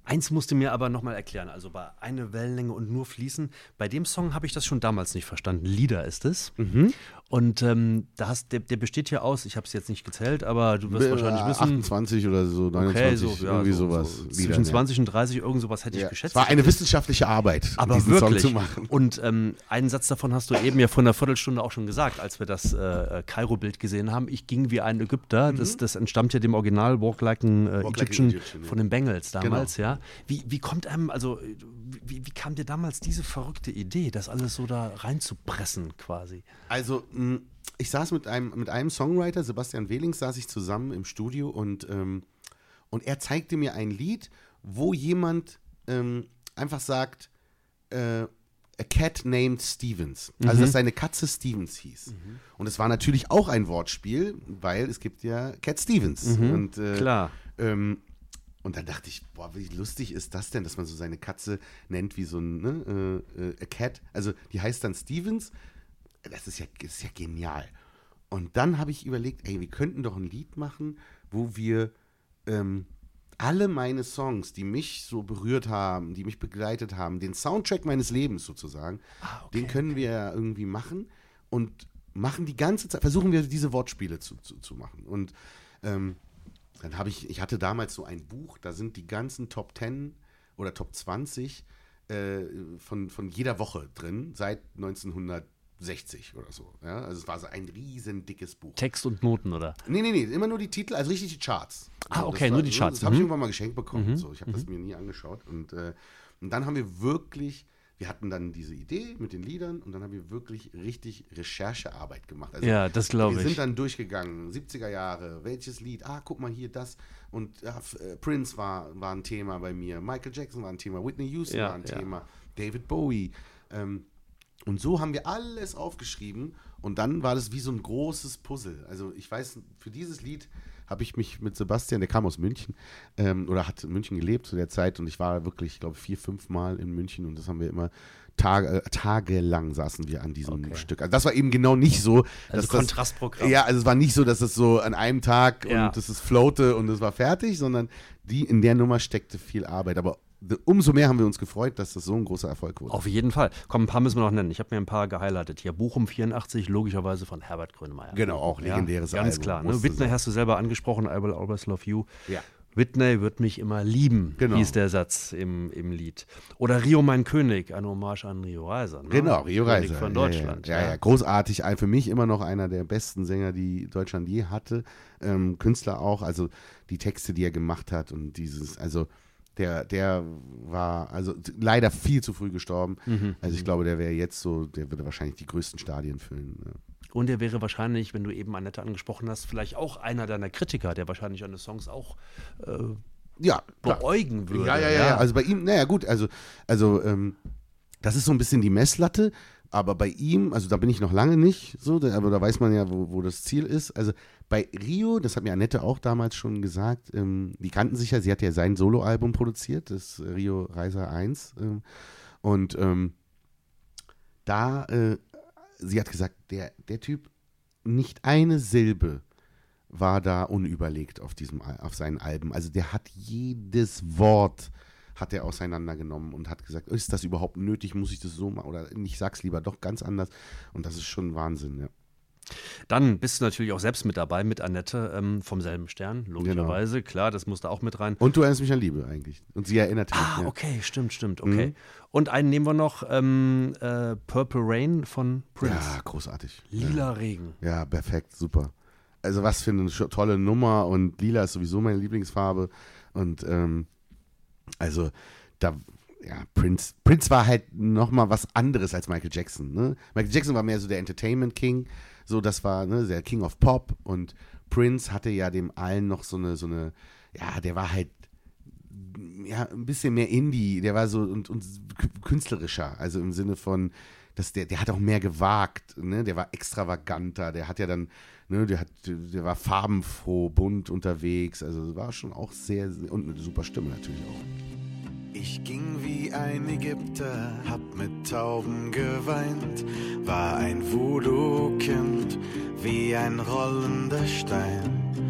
Eins musst du mir aber nochmal erklären, also bei Eine Wellenlänge und Nur fließen, bei dem Song habe ich das schon damals nicht verstanden. Lieder ist es. Mhm. Und ähm, da hast, der, der besteht ja aus, ich habe es jetzt nicht gezählt, aber du wirst Äh, wahrscheinlich wissen. achtundzwanzig oder so, neunundzwanzig, okay, so, ja, irgendwie so, sowas. So, Lieder, zwischen ja. zwanzig und dreißig, irgend sowas hätte Ja. ich geschätzt. Es war eine wissenschaftliche Arbeit, aber diesen wirklich. Song zu machen. Und ähm, einen Satz davon hast du eben ja vor einer Viertelstunde auch schon gesagt, als wir das äh, Kairo-Bild gesehen haben. Ich ging wie ein Ägypter. Mhm. Das, das entstammt ja dem Original Walk Like an äh, Walk Egyptian, like an Egyptian von den Bengals damals. Genau. Ja. Wie, wie kommt einem, also wie, wie kam dir damals diese verrückte Idee, das alles so da reinzupressen quasi? Also, mh, ich saß mit einem, mit einem Songwriter, Sebastian Wehlings, saß ich zusammen im Studio und, ähm, und er zeigte mir ein Lied, wo jemand ähm, einfach sagt, äh, A Cat Named Stevens. Also, Mhm. dass seine Katze Stevens hieß. Mhm. Und es war natürlich auch ein Wortspiel, weil es gibt ja Cat Stevens. Mhm. Und, äh, Klar. Ähm, und dann dachte ich, boah, wie lustig ist das denn, dass man so seine Katze nennt wie so ein, ne, äh, äh, A Cat. Also, die heißt dann Stevens. Das ist ja, das ist ja genial. Und dann habe ich überlegt, ey, wir könnten doch ein Lied machen, wo wir ähm, alle meine Songs, die mich so berührt haben, die mich begleitet haben, den Soundtrack meines Lebens sozusagen, Ah, okay, den können wir ja irgendwie machen und machen die ganze Zeit, versuchen wir diese Wortspiele zu, zu, zu machen. Und ähm, dann habe ich, ich hatte damals so ein Buch, da sind die ganzen Top zehn oder Top zwanzig äh, von, von jeder Woche drin, seit neunzehnhundertsechzig oder so. Ja? Also es war so ein riesen dickes Buch. Text und Noten, oder? Nee, nee, nee, immer nur die Titel, also richtig die Charts. Ah, Also okay, das nur die Charts. Das habe ich Mhm. irgendwann mal geschenkt bekommen. Mhm. So. Ich habe das mir nie angeschaut. Und, äh, und dann haben wir wirklich, wir hatten dann diese Idee mit den Liedern und dann haben wir wirklich richtig Recherchearbeit gemacht. Also Ja, das glaube wir ich. sind dann durchgegangen, siebziger Jahre, welches Lied, ah, guck mal hier das. Und ja, F- äh, Prince war, war ein Thema bei mir, Michael Jackson war ein Thema, Whitney Houston Ja, war ein ja. Thema, David Bowie. Ähm, und so haben wir alles aufgeschrieben und dann war das wie so ein großes Puzzle. Also ich weiß, für dieses Lied habe ich mich mit Sebastian, der kam aus München ähm, oder hat in München gelebt zu der Zeit und ich war wirklich, ich glaube, vier, fünf Mal in München und das haben wir immer Tage, äh, tagelang saßen wir an diesem Okay. Stück. Also das war eben genau nicht so. Also dass Kontrastprogramm. Das, ja, also es war nicht so, dass es so an einem Tag Ja. und das ist floate und es war fertig, sondern die in der Nummer steckte viel Arbeit. Aber umso mehr haben wir uns gefreut, dass das so ein großer Erfolg wurde. Auf jeden Fall. Komm, ein paar müssen wir noch nennen. Ich habe mir ein paar gehighlightet hier. Bochum vierundachtzig, logischerweise von Herbert Grönemeyer. Genau, auch legendäres ja, ganz Album, klar. Ne? musste Whitney sein. hast du selber angesprochen, I Will Always Love You. Ja. Whitney wird mich immer lieben, Genau. hieß der Satz im, im Lied. Oder Rio, mein König, eine Hommage an Rio Reiser. Ne? Genau, Rio König Reiser. von Ja, Deutschland. Ja, ja, ja, großartig. Ein- Für mich immer noch einer der besten Sänger, die Deutschland je hatte. Ähm, Künstler auch, also die Texte, die er gemacht hat und dieses, also der, der war also leider viel zu früh gestorben. Mhm. Also ich glaube, der wäre jetzt so, der würde wahrscheinlich die größten Stadien füllen. Ja. Und er wäre wahrscheinlich, wenn du eben Annette angesprochen hast, vielleicht auch einer deiner Kritiker, der wahrscheinlich deine Songs auch äh, Ja, klar. beäugen würde. Ja, ja, ja, ja. Also bei ihm, naja, gut, also, also ähm, das ist so ein bisschen die Messlatte, aber bei ihm, also da bin ich noch lange nicht so, da, aber da weiß man ja, wo, wo das Ziel ist. Also bei Rio, das hat mir Annette auch damals schon gesagt, ähm, die kannten sich ja, sie hat ja sein Soloalbum produziert, das Rio Reiser eins. Ähm, und ähm, da, äh, sie hat gesagt, der, der Typ, nicht eine Silbe war da unüberlegt auf diesem Al- auf seinen Alben. Also der hat jedes Wort hat er auseinandergenommen und hat gesagt, ist das überhaupt nötig, muss ich das so machen oder ich sag's lieber doch ganz anders und das ist schon Wahnsinn, ja. Dann bist du natürlich auch selbst mit dabei, mit Annette ähm, vom selben Stern, logischerweise. Klar, das musste auch mit rein. Und du erinnerst mich an Liebe eigentlich und sie erinnert mich. Ah, ja. okay, stimmt, stimmt, okay. Mhm. Und einen nehmen wir noch, ähm, äh, Purple Rain von Prince. Ja, großartig. Lila Regen. Ja, perfekt, super. Also was für eine scho- tolle Nummer und lila ist sowieso meine Lieblingsfarbe und ähm, also da, ja, Prince, Prince war halt nochmal was anderes als Michael Jackson, ne? Michael Jackson war mehr so der Entertainment King, so das war, ne, der King of Pop und Prince hatte ja dem allen noch so eine, so eine, ja, der war halt ja, ein bisschen mehr Indie, der war so und, und künstlerischer, also im Sinne von, dass der, der hat auch mehr gewagt, ne? Der war extravaganter, der hat ja dann, ne, der hat, der war farbenfroh, bunt unterwegs, also war schon auch sehr, und eine super Stimme natürlich auch. Ich ging wie ein Ägypter, hab mit Tauben geweint, war ein Voodoo-Kind, wie ein rollender Stein.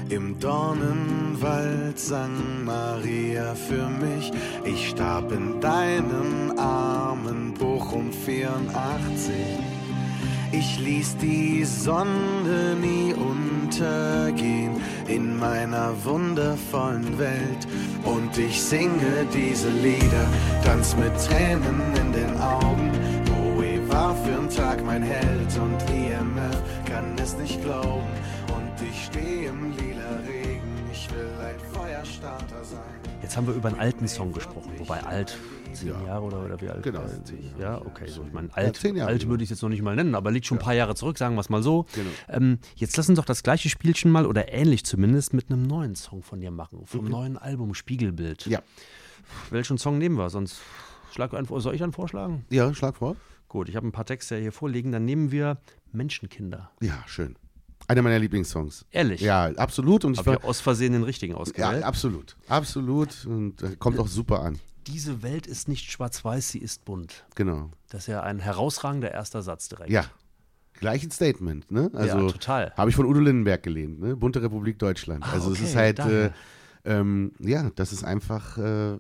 Im Dornenwald sang Maria für mich. Ich starb in deinen Armen, Bochum vierundachtzig. Ich ließ die Sonne nie untergehen in meiner wundervollen Welt. Und ich singe diese Lieder, tanz mit Tränen in den Augen. Bowie war für einen Tag mein Held und E M F kann es nicht glauben. Und ich stehe im lila Regen, ich will ein Feuerstarter sein. Jetzt haben wir über einen alten Song gesprochen, wobei alt, zehn Ja. Jahre oder, oder wie alt? Genau, Äh, zehn Jahre. Ja, okay. So, ich meine, alt, Ja, zehn Jahre, alt genau. würde ich jetzt noch nicht mal nennen, aber liegt schon ein paar Jahre zurück, sagen wir es mal so. Genau. Ähm, jetzt lass uns doch das gleiche Spielchen mal, oder ähnlich zumindest, mit einem neuen Song von dir machen, vom neuen Album Spiegelbild. Ja. Welchen Song nehmen wir? Sonst schlag ein, soll ich einen vorschlagen? Ja, schlag vor. Gut, ich habe ein paar Texte hier vorliegen, dann nehmen wir Menschenkinder. Ja, schön. Einer meiner Lieblingssongs. Ehrlich? Ja, absolut. Und ich Habe war, ich aus Versehen den richtigen ausgewählt? ja, absolut. Absolut. Und äh, kommt auch super an. Diese Welt ist nicht schwarz-weiß, sie ist bunt. Genau. Das ist ja ein herausragender erster Satz direkt. Ja. Gleich ein Statement, ne? Also, Ja, total. Habe ich von Udo Lindenberg gelehnt, ne? Bunte Republik Deutschland. Ah, also es okay, ist halt, äh, daher. ähm, ja, das ist einfach äh,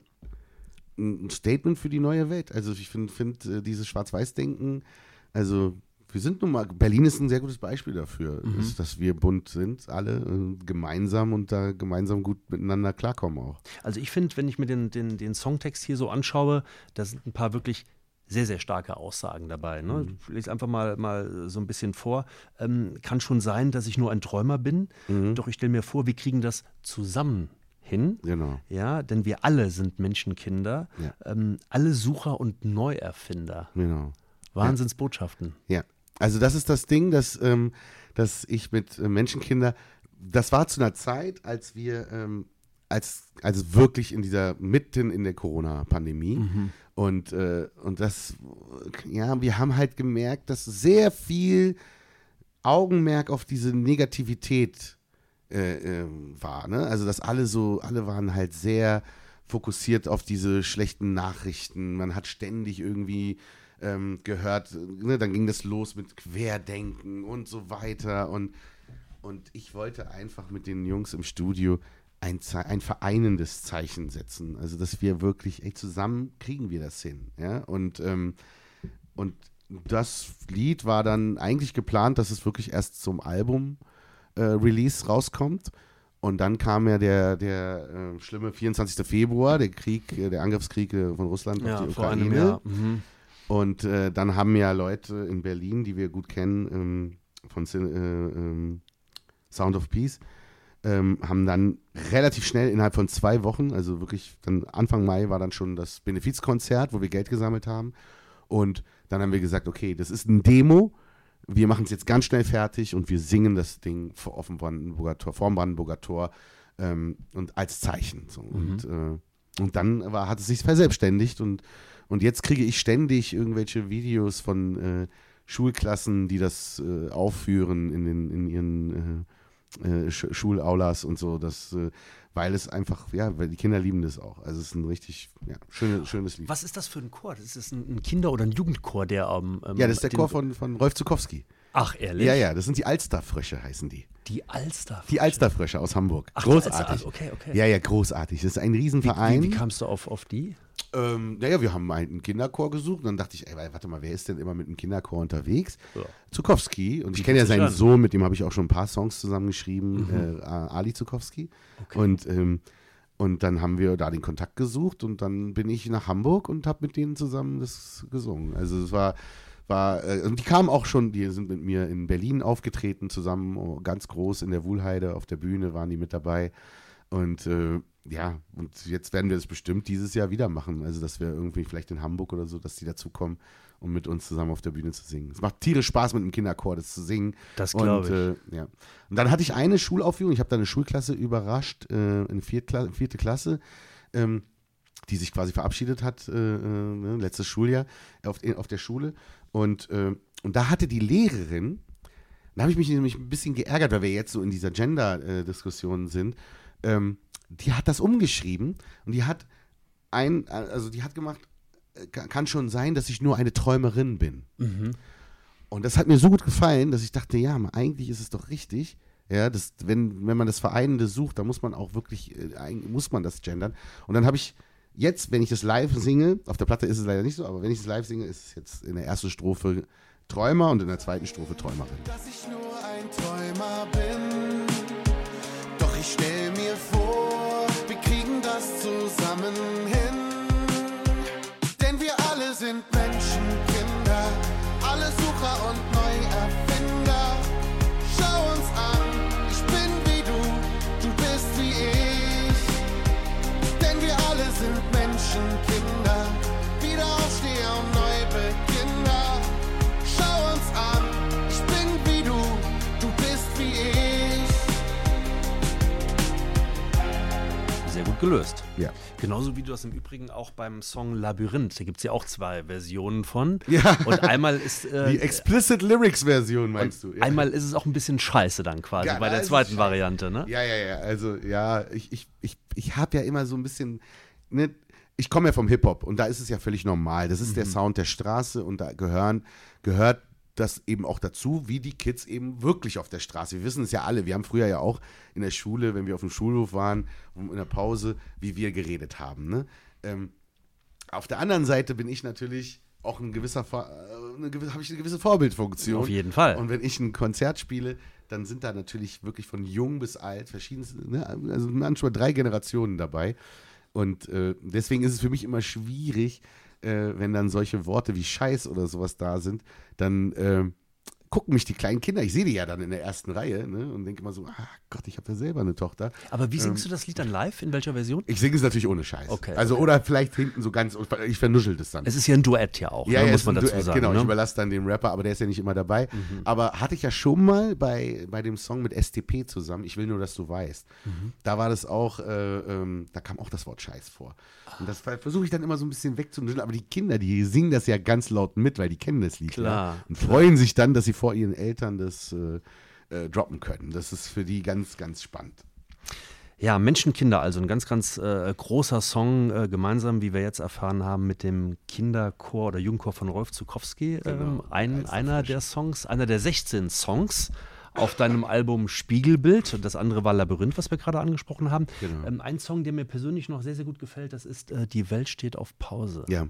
ein Statement für die neue Welt. Also ich finde find, äh, dieses Schwarz-Weiß-Denken, also wir sind nun mal, Berlin ist ein sehr gutes Beispiel dafür, Mhm. dass, dass wir bunt sind, alle äh, gemeinsam und da gemeinsam gut miteinander klarkommen auch. Also ich finde, wenn ich mir den, den, den Songtext hier so anschaue, da sind ein paar wirklich sehr, sehr starke Aussagen dabei. Ne? Ich lese einfach mal, mal so ein bisschen vor. Ähm, kann schon sein, dass ich nur ein Träumer bin, doch ich stelle mir vor, wir kriegen das zusammen hin. Genau. Ja, denn wir alle sind Menschenkinder, Ja. ähm, alle Sucher und Neuerfinder. Genau. Wahnsinnsbotschaften. Ja, also das ist das Ding, dass, ähm, dass ich mit äh, Menschenkinder, das war zu einer Zeit, als wir, ähm, als, also wirklich in dieser, mitten in der Corona-Pandemie und, äh, und das, ja, wir haben halt gemerkt, dass sehr viel Augenmerk auf diese Negativität äh, äh, war, ne? Also dass alle so, alle waren halt sehr fokussiert auf diese schlechten Nachrichten, man hat ständig irgendwie ähm, gehört, ne, dann ging das los mit Querdenken und so weiter und, und ich wollte einfach mit den Jungs im Studio ein, Ze- ein vereinendes Zeichen setzen, also dass wir wirklich, ey, zusammen kriegen wir das hin, ja, und, ähm, und das Lied war dann eigentlich geplant, dass es wirklich erst zum Album äh, Release rauskommt. Und dann kam ja der, der äh, schlimme vierundzwanzigster Februar, der Krieg, äh, der Angriffskrieg äh, von Russland auf Ja, die vor einem Ukraine. Jahr. Mhm. Und äh, dann haben ja Leute in Berlin, die wir gut kennen, ähm, von Sin- äh, ähm, Sound of Peace, ähm, haben dann relativ schnell innerhalb von zwei Wochen, also wirklich dann Anfang Mai war dann schon das Benefizkonzert, wo wir Geld gesammelt haben. Und dann haben wir gesagt, okay, das ist ein Demo, wir machen es jetzt ganz schnell fertig und wir singen das Ding vor dem Brandenburger Tor, vorm Brandenburger Tor ähm, und als Zeichen. So. Mhm. Und, äh, und dann war, hat es sich verselbstständigt und, und jetzt kriege ich ständig irgendwelche Videos von äh, Schulklassen, die das äh, aufführen in, den, in ihren äh, äh, Sch- Schulaulas und so, das, äh, weil es einfach, ja, weil die Kinder lieben das auch. Also es ist ein richtig ja, schöne, schönes Lied. Was ist das für ein Chor? Das ist ein, ein Kinder- oder ein Jugendchor, der am. Ähm, Ja, das ist der den- Chor von, von Rolf Zukowski. Ach, ehrlich? Ja, ja, das sind die Alsterfrösche, heißen die. Die Alster. Die Alsterfrösche aus Hamburg. Ach, die großartig. Alster- okay, okay. Ja, ja, großartig. Das ist ein Wie, Riesenverein. wie, wie kamst du auf, auf die? Ähm, naja, wir haben einen Kinderchor gesucht und dann dachte ich, ey, warte mal, wer ist denn immer mit einem Kinderchor unterwegs? Ja. Zukowski. Und ich Bietet kenne ja sich seinen an. Sohn, mit dem habe ich auch schon ein paar Songs zusammengeschrieben, äh, Ali Zukowski. Okay. Und, ähm, und dann haben wir da den Kontakt gesucht und dann bin ich nach Hamburg und habe mit denen zusammen das gesungen. Also es war, war äh, und die kamen auch schon, die sind mit mir in Berlin aufgetreten zusammen, oh, ganz groß in der Wuhlheide auf der Bühne waren die mit dabei. Und äh, ja, und jetzt werden wir das bestimmt dieses Jahr wieder machen. Also, dass wir irgendwie vielleicht in Hamburg oder so, dass die dazukommen, um mit uns zusammen auf der Bühne zu singen. Es macht tierisch Spaß, mit einem Kinderchor das zu singen. Das glaube ich. Und, äh, ja. Und dann hatte ich eine Schulaufführung, ich habe da eine Schulklasse überrascht, äh, eine Viertkla- vierte Klasse, ähm, die sich quasi verabschiedet hat, äh, äh, letztes Schuljahr auf, auf der Schule. Und, äh, und da hatte die Lehrerin, da habe ich mich nämlich ein bisschen geärgert, weil wir jetzt so in dieser Gender-Diskussion sind, ähm, die hat das umgeschrieben und die hat ein, also die hat gemacht, äh, kann schon sein, dass ich nur eine Träumerin bin. Mhm. Und das hat mir so gut gefallen, dass ich dachte, ja, eigentlich ist es doch richtig, Ja, das, wenn, wenn man das Vereinende sucht, dann muss man auch wirklich, äh, muss man das gendern. Und dann habe ich jetzt, wenn ich das live singe, auf der Platte ist es leider nicht so, aber wenn ich es live singe, ist es jetzt in der ersten Strophe Träumer und in der zweiten Strophe Träumerin. Dass ich nur ein Träumer bin, doch ich stell mir vor, wir kriegen das zusammen hin. Denn wir alle sind Menschenkinder, alle Sucher und Neuerfinder. Schau uns an, ich bin wie du, du bist wie ich. Denn wir alle sind Menschenkinder, Wiederaufsteher und Neubeginner. Schau uns an, ich bin wie du, du bist wie ich. Sehr gut gelöst. Ja. Genauso wie du das im Übrigen auch beim Song Labyrinth, da gibt es ja auch zwei Versionen von. Ja. Und einmal ist äh, Die Explicit Lyrics Version meinst du? Ja. Einmal ist es auch ein bisschen scheiße dann quasi Ja, bei da der ist zweiten es Variante, ne? Ja, ja, ja. Also, ja, ich, ich, ich, ich habe ja immer so ein bisschen, ne, ich komme ja vom Hip-Hop und da ist es ja völlig normal. Das ist mhm. der Sound der Straße und da gehören, gehört das eben auch dazu, wie die Kids eben wirklich auf der Straße. Wir wissen es ja alle. Wir haben früher ja auch in der Schule, wenn wir auf dem Schulhof waren, in der Pause, wie wir geredet haben. Ne? Ähm, auf der anderen Seite bin ich natürlich auch ein gewisser, eine gewisse, habe ich eine gewisse Vorbildfunktion. Auf jeden Fall. Und wenn ich ein Konzert spiele, dann sind da natürlich wirklich von jung bis alt verschiedenste, ne? Also manchmal drei Generationen dabei. Und äh, deswegen ist es für mich immer schwierig, äh, wenn dann solche Worte wie Scheiß oder sowas da sind, dann äh, gucken mich die kleinen Kinder, ich sehe die ja dann in der ersten Reihe, ne, und denke immer so, ah Gott, ich habe ja selber eine Tochter. Aber wie singst ähm, du das Lied dann live? In welcher Version? Ich singe es natürlich ohne Scheiß. Okay, also okay. Oder vielleicht hinten so ganz, ich vernuschel das dann. Es ist ja ein Duett ja auch, ja, ne, ja, muss man dazu Duett, sagen. Genau, ne? ich überlasse dann dem Rapper, aber der ist ja nicht immer dabei. Mhm. Aber hatte ich ja schon mal bei, bei dem Song mit S T P zusammen, ich will nur, dass du weißt. Mhm. Da war das auch, äh, ähm, da kam auch das Wort Scheiß vor. Und das versuche ich dann immer so ein bisschen wegzunuscheln, aber die Kinder, die singen das ja ganz laut mit, weil die kennen das Lied. Klar. Ja, und freuen sich dann, dass sie vor ihren Eltern das äh, äh, droppen können. Das ist für die ganz, ganz spannend. Ja, Menschenkinder, also ein ganz, ganz äh, großer Song, äh, gemeinsam, wie wir jetzt erfahren haben, mit dem Kinderchor oder Jugendchor von Rolf Zukowski. Genau. Ähm, ein, einer der Songs, einer der sechzehn Songs auf deinem Album Spiegelbild. Und das andere war Labyrinth, was wir gerade angesprochen haben. Genau. Ähm, ein Song, der mir persönlich noch sehr, sehr gut gefällt, das ist äh, Die Welt steht auf Pause. Ja.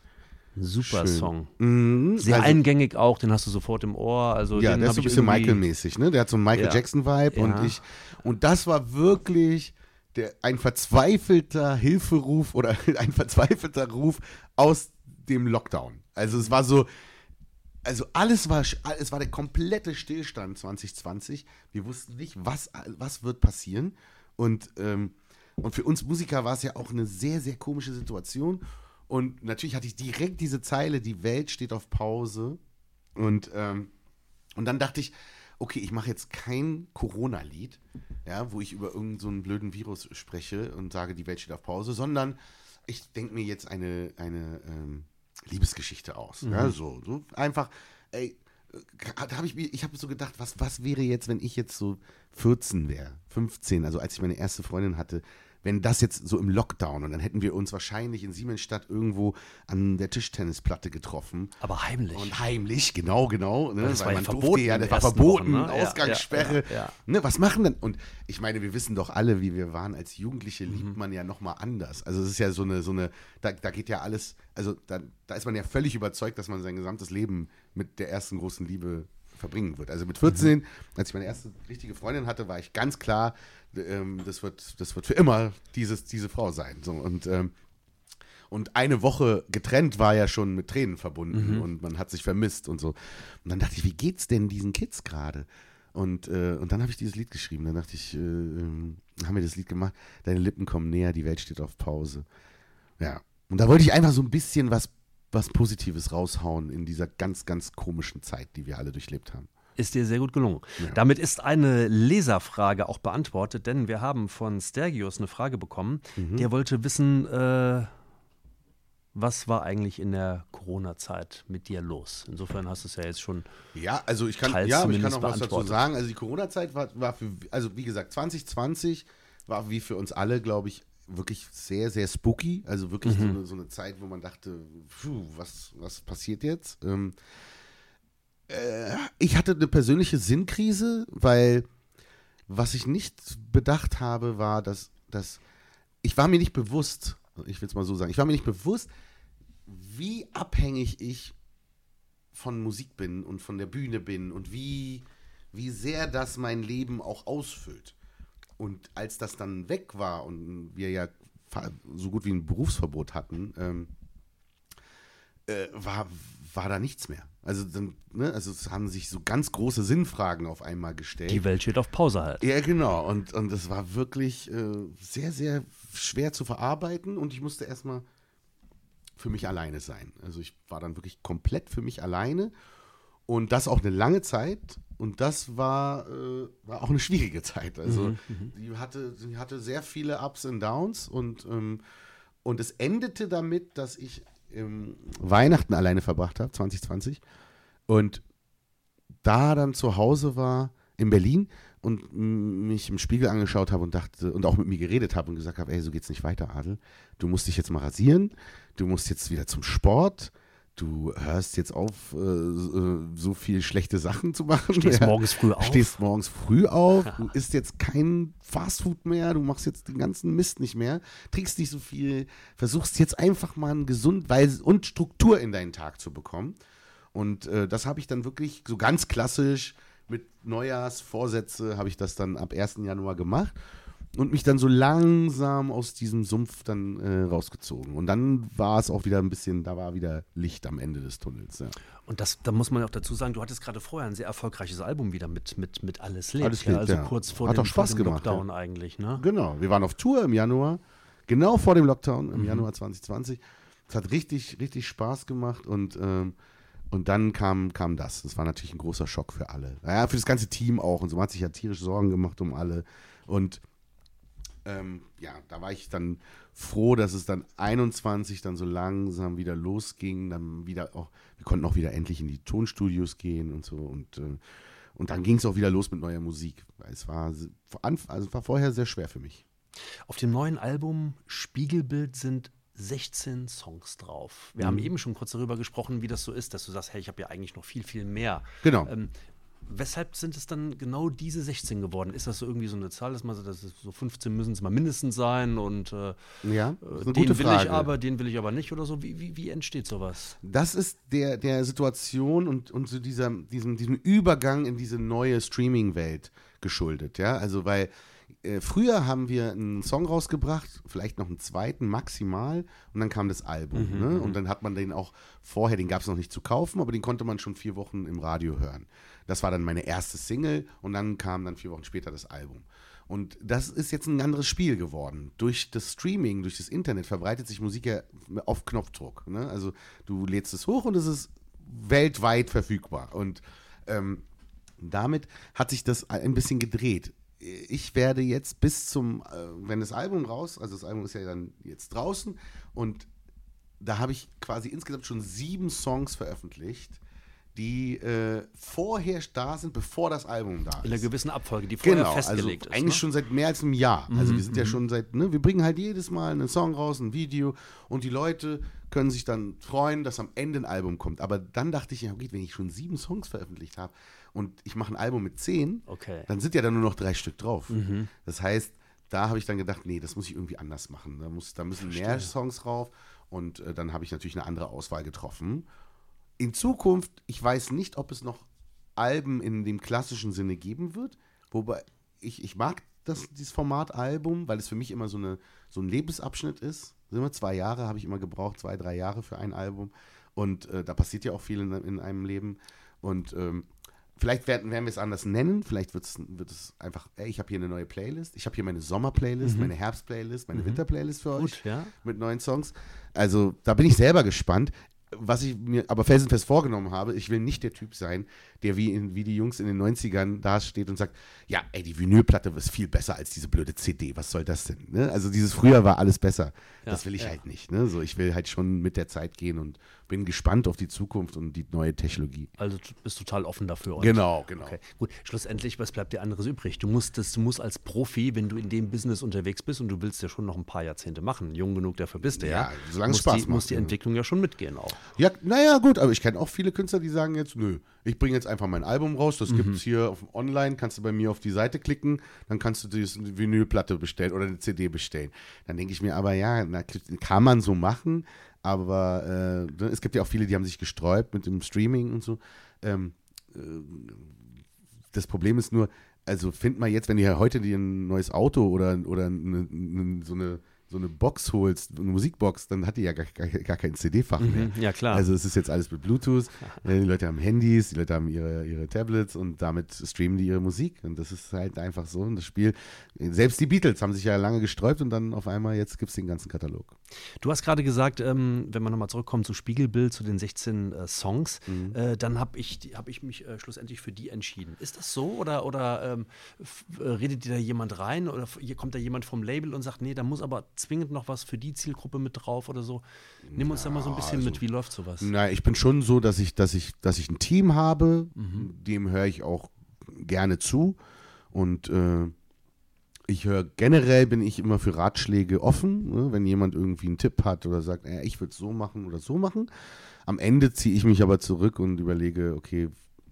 Super Schön. Song. Mhm. Sehr also, eingängig auch, den hast du sofort im Ohr. Also ja, den der ist so ein bisschen Michael-mäßig, ne? Der hat so einen Michael Ja. Jackson-Vibe Ja. und ich, und das war wirklich der, ein verzweifelter Hilferuf oder ein verzweifelter Ruf aus dem Lockdown. Also es war so, also alles war, es war der komplette Stillstand zwanzig zwanzig. Wir wussten nicht, was, was wird passieren. Und, ähm, und für uns Musiker war es ja auch eine sehr, sehr komische Situation. Und natürlich hatte ich direkt diese Zeile, die Welt steht auf Pause. Und, ähm, und dann dachte ich, okay, ich mache jetzt kein Corona-Lied, ja, wo ich über irgendeinen so einen blöden Virus spreche und sage, die Welt steht auf Pause, sondern ich denke mir jetzt eine, eine ähm, Liebesgeschichte aus. Mhm. Ja, so, so einfach, ey, da habe ich mir, ich habe so gedacht, was, was wäre jetzt, wenn ich jetzt so vierzehn wäre, fünfzehn, also als ich meine erste Freundin hatte, wenn das jetzt so im Lockdown und dann hätten wir uns wahrscheinlich in Siemensstadt irgendwo an der Tischtennisplatte getroffen. Aber heimlich. Und heimlich, genau, genau. Ne? Das Weil war ja man verboten durfte ja, in das den war ersten verboten, Wochen, ne? Ja, Ausgangssperre. ja, ja. Ne, was machen denn? Und ich meine, wir wissen doch alle, wie wir waren. Als Jugendliche Mhm. liebt man ja nochmal anders. Also es ist ja so eine, so eine, da, da geht ja alles, also da, da ist man ja völlig überzeugt, dass man sein gesamtes Leben mit der ersten großen Liebe verbringen wird. Also mit vierzehn, mhm. als ich meine erste richtige Freundin hatte, war ich ganz klar, ähm, das wird, das wird für immer dieses, diese Frau sein. So, und, ähm, und eine Woche getrennt war ja schon mit Tränen verbunden mhm. und man hat sich vermisst und so. Und dann dachte ich, wie geht's denn diesen Kids gerade? Und, äh, und dann habe ich dieses Lied geschrieben. Dann dachte ich, äh, ähm, haben wir das Lied gemacht, deine Lippen kommen näher, die Welt steht auf Pause. Ja. Und da wollte ich einfach so ein bisschen was was Positives raushauen in dieser ganz, ganz komischen Zeit, die wir alle durchlebt haben. Ist dir sehr gut gelungen. Ja. Damit ist eine Leserfrage auch beantwortet, denn wir haben von Stergios eine Frage bekommen. Mhm. Der wollte wissen, äh, was war eigentlich in der Corona-Zeit mit dir los? Insofern hast du es ja jetzt schon Ja, also ich kann, teils ja, aber ich kann zumindest auch was dazu beantwortet. sagen. Also die Corona-Zeit war, war für, also wie gesagt, zwanzig zwanzig war wie für uns alle, glaube ich, wirklich sehr, sehr spooky. Also wirklich mhm. so, eine, so eine Zeit, wo man dachte, pfuh, was, was passiert jetzt? Ähm, äh, ich hatte eine persönliche Sinnkrise, weil was ich nicht bedacht habe, war, dass, dass ich war mir nicht bewusst, ich will es mal so sagen, ich war mir nicht bewusst, wie abhängig ich von Musik bin und von der Bühne bin und wie, wie sehr das mein Leben auch ausfüllt. Und als das dann weg war und wir ja so gut wie ein Berufsverbot hatten, ähm, äh, war, war da nichts mehr. Also, dann, ne, also es haben sich so ganz große Sinnfragen auf einmal gestellt. Die Welt steht auf Pause halt. Ja, genau. Und, und das war wirklich äh, sehr, sehr schwer zu verarbeiten und ich musste erstmal für mich alleine sein. Also ich war dann wirklich komplett für mich alleine und das auch eine lange Zeit und das war, äh, war auch eine schwierige Zeit. Also Mhm, die, hatte, die hatte sehr viele Ups und Downs und, ähm, und es endete damit, dass ich ähm, Weihnachten alleine verbracht habe, zwanzig zwanzig und da dann zu Hause war in Berlin und m- mich im Spiegel angeschaut habe und dachte und auch mit mir geredet habe und gesagt habe, ey, so geht's nicht weiter, Adel. Du musst dich jetzt mal rasieren, du musst jetzt wieder zum Sport, du hörst jetzt auf, äh, so viel schlechte Sachen zu machen. Stehst ja. morgens früh auf. Stehst morgens früh auf, du isst jetzt kein Fastfood mehr, du machst jetzt den ganzen Mist nicht mehr, trinkst nicht so viel, versuchst jetzt einfach mal eine Gesundheit und Struktur in deinen Tag zu bekommen. Und äh, das habe ich dann wirklich so ganz klassisch mit Neujahrsvorsätze habe ich das dann ab ersten Januar gemacht und mich dann so langsam aus diesem Sumpf dann äh, rausgezogen. Und dann war es auch wieder ein bisschen, da war wieder Licht am Ende des Tunnels. Ja. Und das, da muss man auch dazu sagen, du hattest gerade vorher ein sehr erfolgreiches Album wieder mit, mit, mit Alles lebt. Alles ja, lebt, also ja. kurz vor Hat dem, auch Spaß vor dem gemacht, Lockdown ja. eigentlich. Ne? Genau, wir waren auf Tour im Januar, genau vor dem Lockdown im Mhm. Januar zwanzig zwanzig. Es hat richtig, richtig Spaß gemacht und ähm, Und dann kam, kam das. Das war natürlich ein großer Schock für alle. Naja, für das ganze Team auch. Und so man hat sich ja tierisch Sorgen gemacht um alle. Und ähm, ja, da war ich dann froh, dass es dann einundzwanzig dann so langsam wieder losging. Dann wieder auch, wir konnten auch wieder endlich in die Tonstudios gehen und so. Und, äh, und dann ging es auch wieder los mit neuer Musik. Weil es war, also es war vorher sehr schwer für mich. Auf dem neuen Album Spiegelbild sind sechzehn Songs drauf. Wir Mhm. haben eben schon kurz darüber gesprochen, wie das so ist, dass du sagst, hey, ich habe ja eigentlich noch viel, viel mehr. Genau. Ähm, weshalb sind es dann genau diese sechzehn geworden? Ist das so irgendwie so eine Zahl, dass man so, dass es so fünfzehn müssen es mal mindestens sein und äh, Ja, das ist eine den gute will Frage. ich aber, den will ich aber nicht oder so? Wie, wie, wie entsteht sowas? Das ist der, der Situation und, und so dieser, diesem, diesem Übergang in diese neue Streaming-Welt geschuldet. Ja? Also, weil äh, früher haben wir einen Song rausgebracht, vielleicht noch einen zweiten maximal, und dann kam das Album. Mhm, ne? mhm. Und dann hat man den auch vorher, den gab es noch nicht zu kaufen, aber den konnte man schon vier Wochen im Radio hören. Das war dann meine erste Single und dann kam dann vier Wochen später das Album. Und das ist jetzt ein anderes Spiel geworden. Durch das Streaming, durch das Internet verbreitet sich Musik ja auf Knopfdruck. Ne? Also du lädst es hoch und es ist weltweit verfügbar. Und ähm, damit hat sich das ein bisschen gedreht. Ich werde jetzt bis zum, äh, wenn das Album raus, also das Album ist ja dann jetzt draußen und da habe ich quasi insgesamt schon sieben Songs veröffentlicht, die äh, vorher da sind, bevor das Album da ist. In einer gewissen Abfolge, die vorher Genau, festgelegt also ist. eigentlich ne? schon seit mehr als einem Jahr. Also Mhm, wir sind ja mhm. schon seit, ne, wir bringen halt jedes Mal einen Song raus, ein Video und die Leute können sich dann freuen, dass am Ende ein Album kommt. Aber dann dachte ich, ja gut, wenn ich schon sieben Songs veröffentlicht habe und ich mache ein Album mit zehn, Okay. dann sind ja dann nur noch drei Stück drauf. Mhm. Das heißt, da habe ich dann gedacht, nee, das muss ich irgendwie anders machen. Da, muss, da müssen mehr Songs drauf und äh, dann habe ich natürlich eine andere Auswahl getroffen. In Zukunft, ich weiß nicht, ob es noch Alben in dem klassischen Sinne geben wird, wobei ich, ich mag das, dieses Format Album, weil es für mich immer so, eine, so ein Lebensabschnitt ist. Immer zwei Jahre habe ich immer gebraucht, zwei, drei Jahre für ein Album und äh, da passiert ja auch viel in, in einem Leben und ähm, vielleicht werden, werden wir es anders nennen, vielleicht wird's, wird es einfach, ey, ich habe hier eine neue Playlist, ich habe hier meine Sommer-Playlist, Mhm. meine Herbst-Playlist, meine Mhm. Winter-Playlist für euch Gut, ja. mit neuen Songs. Also da bin ich selber gespannt. Was ich mir aber felsenfest vorgenommen habe, ich will nicht der Typ sein, der wie, in, wie die Jungs in den neunzigern da steht und sagt, ja, ey, die Vinylplatte ist viel besser als diese blöde C D, was soll das denn? Ne? Also dieses früher war alles besser. Ja, das will ich ja. halt nicht. Ne? So, ich will halt schon mit der Zeit gehen und bin gespannt auf die Zukunft und die neue Technologie. Also du bist total offen dafür. und- Genau, genau. Okay, gut. Schlussendlich, was bleibt dir anderes übrig? Du musst, das, du musst als Profi, wenn du in dem Business unterwegs bist und du willst ja schon noch ein paar Jahrzehnte machen, jung genug dafür bist du ja, Ja, solange es muss Spaß die, macht, muss die ja. Entwicklung ja schon mitgehen auch. Ja, naja, gut, aber ich kenne auch viele Künstler, die sagen jetzt, nö, ich bringe jetzt einfach mein Album raus, das mhm. gibt es hier auf, online, kannst du bei mir auf die Seite klicken, dann kannst du die Vinylplatte bestellen oder eine C D bestellen. Dann denke ich mir aber, ja, na, kann man so machen, aber äh, es gibt ja auch viele, die haben sich gesträubt mit dem Streaming und so. Ähm, äh, das Problem ist nur, also find mal jetzt, wenn ihr heute dir ein neues Auto oder, oder eine, eine, so eine so eine Box holst, eine Musikbox, dann hat die ja gar, gar, gar kein C D-Fach mehr. Mhm, ja, klar. Also es ist jetzt alles mit Bluetooth, die Leute haben Handys, die Leute haben ihre, ihre Tablets und damit streamen die ihre Musik und das ist halt einfach so und das Spiel, selbst die Beatles haben sich ja lange gesträubt und dann auf einmal jetzt gibt es den ganzen Katalog. Du hast gerade gesagt, ähm, wenn man nochmal zurückkommt zu Spiegelbild, zu den sechzehn äh, Songs, mhm. äh, dann habe ich, hab ich mich äh, schlussendlich für die entschieden. Ist das so oder, oder ähm, f- redet dir da jemand rein oder f- hier kommt da jemand vom Label und sagt, nee, da muss aber zwingend noch was für die Zielgruppe mit drauf oder so? Nimm uns ja, da mal so ein bisschen also, mit, wie läuft sowas? Na, ich bin schon so, dass ich, dass ich, dass ich ein Team habe, mhm. dem höre ich auch gerne zu und äh, ich höre generell, bin ich immer für Ratschläge offen, ne? Wenn jemand irgendwie einen Tipp hat oder sagt, äh, ich würde es so machen oder so machen. Am Ende ziehe ich mich aber zurück und überlege, okay,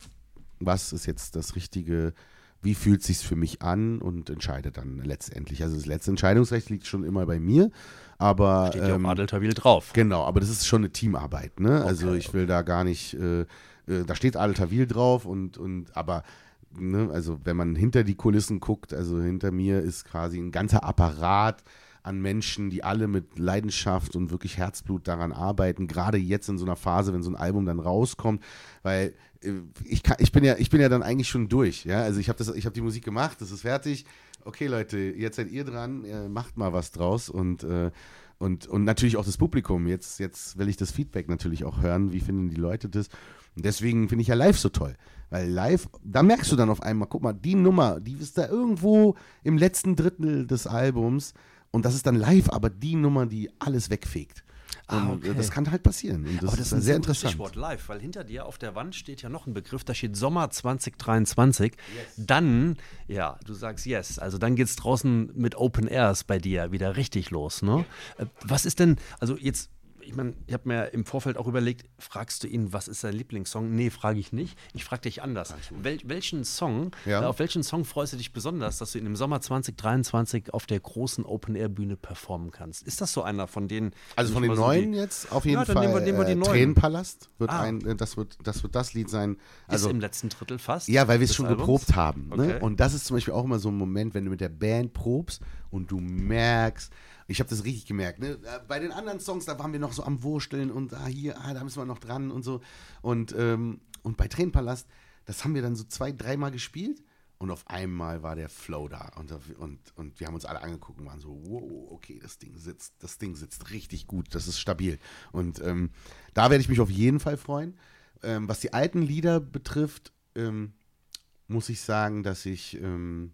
was ist jetzt das Richtige, wie fühlt es sich für mich an und entscheide dann letztendlich. Also das letzte Entscheidungsrecht liegt schon immer bei mir, aber steht ja ähm, auch Adel drauf. Genau, aber das ist schon eine Teamarbeit, ne? Okay, also ich will okay. da gar nicht, äh, äh, da steht Adel Tawil drauf und, und aber ne, also wenn man hinter die Kulissen guckt, also hinter mir ist quasi ein ganzer Apparat an Menschen, die alle mit Leidenschaft und wirklich Herzblut daran arbeiten, gerade jetzt in so einer Phase, wenn so ein Album dann rauskommt, weil äh, ich, kann, ich, bin ja, ich bin ja dann eigentlich schon durch, ja, also ich habe hab die Musik gemacht, das ist fertig, okay Leute, jetzt seid ihr dran, äh, macht mal was draus und, äh, und, und natürlich auch das Publikum, jetzt, jetzt will ich das Feedback natürlich auch hören, wie finden die Leute das und deswegen finde ich ja live so toll. Weil live, da merkst du dann auf einmal, guck mal, die Nummer, die ist da irgendwo im letzten Drittel des Albums und das ist dann live, aber die Nummer, die alles wegfegt. Ah, und okay. Das kann halt passieren. Und das, aber das ist ist sehr ein interessant. Stichwort live, weil hinter dir auf der Wand steht ja noch ein Begriff, da steht Sommer zwanzig dreiundzwanzig. Yes. Dann, ja, du sagst yes, also dann geht's draußen mit Open Airs bei dir wieder richtig los, ne? Ja. Was ist denn, also jetzt, ich meine, ich habe mir im Vorfeld auch überlegt, fragst du ihn, was ist sein Lieblingssong? Nee, frage ich nicht. Ich frage dich anders. Wel- welchen Song, ja. äh, auf welchen Song freust du dich besonders, dass du ihn im Sommer zwanzig dreiundzwanzig auf der großen Open-Air-Bühne performen kannst? Ist das so einer von denen? Also von den so neuen die, jetzt auf jeden ja, dann Fall. Nehmen wir, nehmen wir die äh, neuen. Tränenpalast wird ah. ein, das wird, das wird das Lied sein. Also, ist im letzten Drittel fast. Ja, weil wir es schon Albums? geprobt haben. Ne? Okay. Und das ist zum Beispiel auch immer so ein Moment, wenn du mit der Band probst und du merkst, ich habe das richtig gemerkt, ne? Bei den anderen Songs, da waren wir noch so am Wursteln und ah, hier, ah, da müssen wir noch dran und so. Und, ähm, und bei Tränenpalast, das haben wir dann so zwei, dreimal gespielt und auf einmal war der Flow da. Und, und, und wir haben uns alle angeguckt und waren so, wow, okay, das Ding sitzt, das Ding sitzt richtig gut, das ist stabil. Und ähm, da werde ich mich auf jeden Fall freuen. Ähm, was die alten Lieder betrifft, ähm, muss ich sagen, dass ich ähm,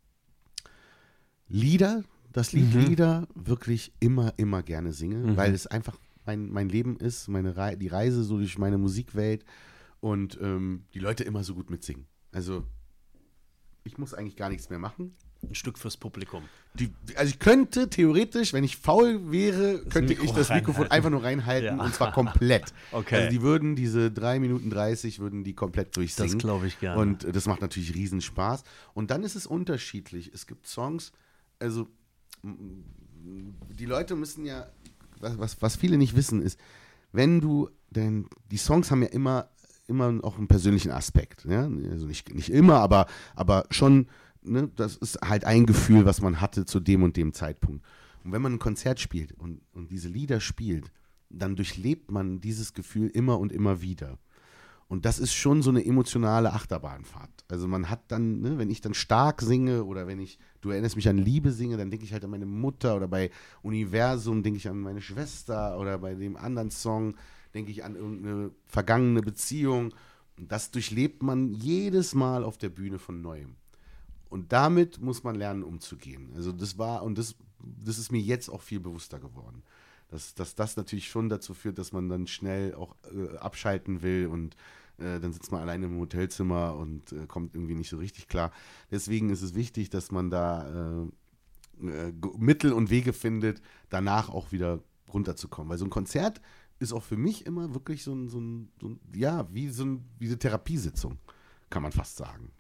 Lieder, das Lied Mhm. Lieder wirklich immer, immer gerne singe, Mhm. weil es einfach mein, mein Leben ist, meine Re- die Reise so durch meine Musikwelt und ähm, die Leute immer so gut mitsingen. Also ich muss eigentlich gar nichts mehr machen. Ein Stück fürs Publikum. Die, also ich könnte theoretisch, wenn ich faul wäre, könnte Mikro ich das Mikrofon reinhalten. einfach nur reinhalten Ja. und zwar komplett. Okay. Also die würden diese drei Minuten dreißig würden die komplett durchsingen. Das glaube ich gerne. Und äh, das macht natürlich riesen Spaß. Und dann ist es unterschiedlich. Es gibt Songs, also m- die Leute müssen ja, was, was, was viele nicht wissen ist, wenn du, denn die Songs haben ja immer, immer auch einen persönlichen Aspekt. Ja? Also nicht, nicht immer, aber, aber schon, ne, das ist halt ein Gefühl, was man hatte zu dem und dem Zeitpunkt. Und wenn man ein Konzert spielt und, und diese Lieder spielt, dann durchlebt man dieses Gefühl immer und immer wieder. Und das ist schon so eine emotionale Achterbahnfahrt. Also man hat dann, ne, wenn ich dann stark singe oder wenn ich, du erinnerst mich an Liebe singe, dann denke ich halt an meine Mutter oder bei Universum denke ich an meine Schwester oder bei dem anderen Song denke ich an irgendeine vergangene Beziehung. Und das durchlebt man jedes Mal auf der Bühne von Neuem. Und damit muss man lernen, umzugehen. Also das war, und das, das ist mir jetzt auch viel bewusster geworden. Dass, dass das natürlich schon dazu führt, dass man dann schnell auch äh, abschalten will und äh, dann sitzt man alleine im Hotelzimmer und äh, kommt irgendwie nicht so richtig klar. Deswegen ist es wichtig, dass man da äh, äh, Mittel und Wege findet, danach auch wieder runterzukommen. Weil so ein Konzert ist auch für mich immer wirklich so ein, so ein, so ein ja, wie so ein, wie eine Therapiesitzung, kann man fast sagen.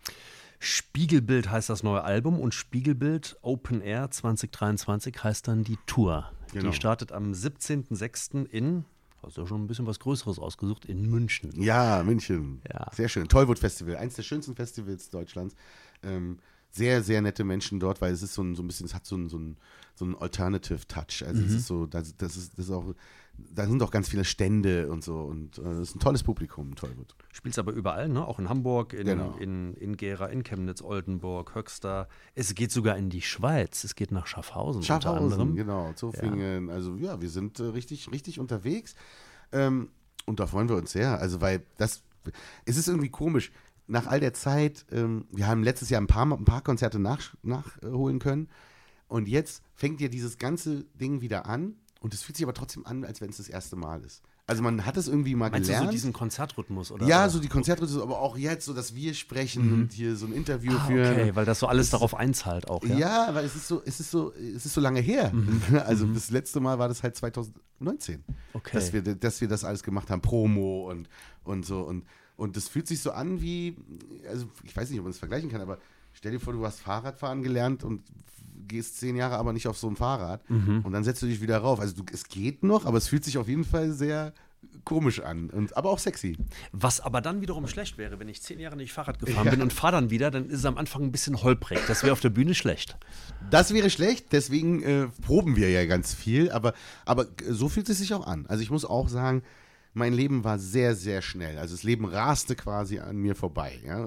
Spiegelbild heißt das neue Album und Spiegelbild Open Air zwanzig dreiundzwanzig heißt dann die Tour. Genau. Die startet am siebzehnten sechsten in, hast du schon ein bisschen was Größeres ausgesucht, in München. Ja, München. Ja. Sehr schön. Tollwood Festival, eins der schönsten Festivals Deutschlands. Ähm, sehr, sehr nette Menschen dort, weil es ist so ein, so ein bisschen, es hat so ein, so ein, so ein Alternative Touch. Also mhm. es ist so, das, das ist, das ist auch, da sind auch ganz viele Stände und so und es äh, ist ein tolles Publikum, Tollwood. Spielst aber überall, ne? Auch in Hamburg, in, genau. in, in Gera, in Chemnitz, Oldenburg, Höxter. Es geht sogar in die Schweiz, es geht nach Schaffhausen, Schaffhausen unter anderem. Genau, Zofingen. Ja. Also ja, wir sind äh, richtig, richtig unterwegs ähm, und da freuen wir uns sehr. Also weil das, es ist irgendwie komisch. Nach all der Zeit, ähm, wir haben letztes Jahr ein paar, ein paar Konzerte nach, nachholen können und jetzt fängt ja dieses ganze Ding wieder an und es fühlt sich aber trotzdem an, als wenn es das erste Mal ist. Also man hat es irgendwie mal Meinst gelernt. Du so diesen Konzertrhythmus, oder? Ja, so die Konzertrhythmus, aber auch jetzt, so dass wir sprechen mhm. und hier so ein Interview ah, führen. Okay, weil das so alles das, darauf einzahlt auch, ja? Ja, weil es ist so, es ist so, es ist so lange her. Mhm. Also mhm. das letzte Mal war das halt zwanzig neunzehn, okay. dass wir, dass wir das alles gemacht haben, Promo und, und so und Und das fühlt sich so an wie, also ich weiß nicht, ob man es vergleichen kann, aber stell dir vor, du hast Fahrradfahren gelernt und gehst zehn Jahre aber nicht auf so ein Fahrrad mhm. und dann setzt du dich wieder rauf. Also du, es geht noch, aber es fühlt sich auf jeden Fall sehr komisch an, und, aber auch sexy. Was aber dann wiederum schlecht wäre, wenn ich zehn Jahre nicht Fahrrad gefahren ja. bin und fahre dann wieder, dann ist es am Anfang ein bisschen holprig. Das wäre auf der Bühne schlecht. Das wäre schlecht, deswegen äh, proben wir ja ganz viel, aber, aber so fühlt es sich auch an. Also ich muss auch sagen, mein Leben war sehr, sehr schnell. Also das Leben raste quasi an mir vorbei. Ja?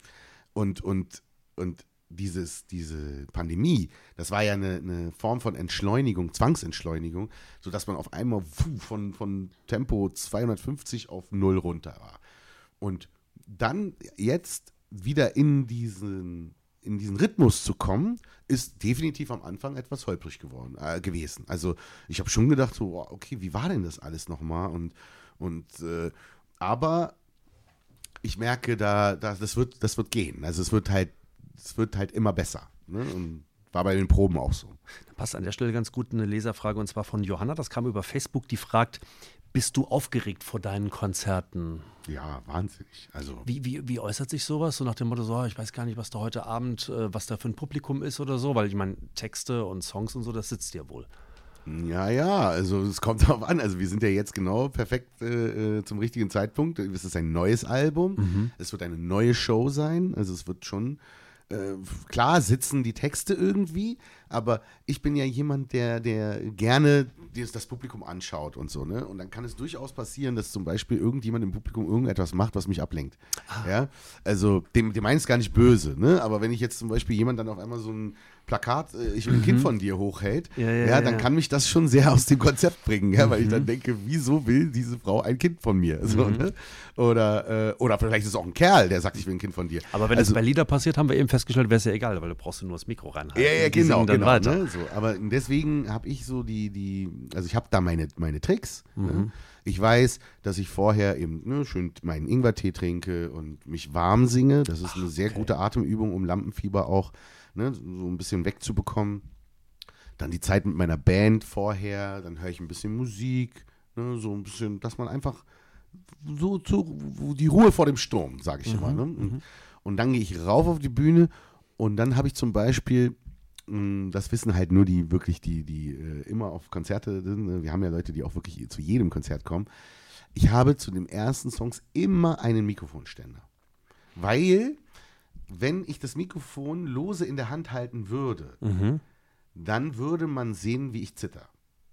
Und, und, und dieses, diese Pandemie, das war ja eine, eine Form von Entschleunigung, Zwangsentschleunigung, sodass man auf einmal von, von Tempo zweihundertfünfzig auf null runter war. Und dann jetzt wieder in diesen, in diesen Rhythmus zu kommen, ist definitiv am Anfang etwas holprig geworden, äh, gewesen. Also ich habe schon gedacht, so, wow, okay, wie war denn das alles nochmal? Und Und äh, aber ich merke, da, da das wird, das wird gehen. Also es wird halt, es wird halt immer besser. Ne? Und war bei den Proben auch so. Da passt an der Stelle ganz gut eine Leserfrage, und zwar von Johanna. Das kam über Facebook. Die fragt: Bist du aufgeregt vor deinen Konzerten? Ja, wahnsinnig. Also wie, wie, wie äußert sich sowas? So nach dem Motto, so, ich weiß gar nicht, was da heute Abend, äh, was da für ein Publikum ist oder so, weil ich meine, Texte und Songs und so, das sitzt ja wohl. Ja, ja, also es kommt darauf an. Also wir sind ja jetzt genau perfekt äh, zum richtigen Zeitpunkt. Es ist ein neues Album. Mhm. Es wird eine neue Show sein. Also es wird schon, äh, klar sitzen die Texte irgendwie, aber ich bin ja jemand, der, der gerne das Publikum anschaut und so, ne? Und dann kann es durchaus passieren, dass zum Beispiel irgendjemand im Publikum irgendetwas macht, was mich ablenkt. Ah. Ja? Also dem, dem meint es gar nicht böse, ne? Aber wenn ich jetzt zum Beispiel jemand dann auf einmal so ein Plakat, äh, ich will ein mhm. Kind von dir hochhält, ja, ja, ja, dann ja. kann mich das schon sehr aus dem Konzept bringen, ja? Mhm. Weil ich dann denke, wieso will diese Frau ein Kind von mir? So, mhm. ne? Oder, äh, oder vielleicht ist es auch ein Kerl, der sagt, ich will ein Kind von dir. Aber wenn also, es bei Lieder passiert, haben wir eben festgestellt, wäre es ja egal, weil du brauchst nur das Mikro reinhalten. Ja, ja, und die genau, dann genau. Weiter. Ne? So, aber deswegen habe ich so die, die, also ich habe da meine, meine Tricks. Mhm. Ne? Ich weiß, dass ich vorher eben ne, schön meinen Ingwertee trinke und mich warm singe. Das ist eine sehr okay. gute Atemübung, um Lampenfieber auch ne, so ein bisschen wegzubekommen. Dann die Zeit mit meiner Band vorher, dann höre ich ein bisschen Musik, ne, so ein bisschen, dass man einfach so, so die Ruhe vor dem Sturm, sage ich mhm. immer. Ne? Und, und dann gehe ich rauf auf die Bühne und dann habe ich zum Beispiel, das wissen halt nur die wirklich, die, die äh, immer auf Konzerte sind. Wir haben ja Leute, die auch wirklich zu jedem Konzert kommen. Ich habe zu den ersten Songs immer einen Mikrofonständer. Weil, wenn ich das Mikrofon lose in der Hand halten würde, mhm. dann würde man sehen, wie ich zitter.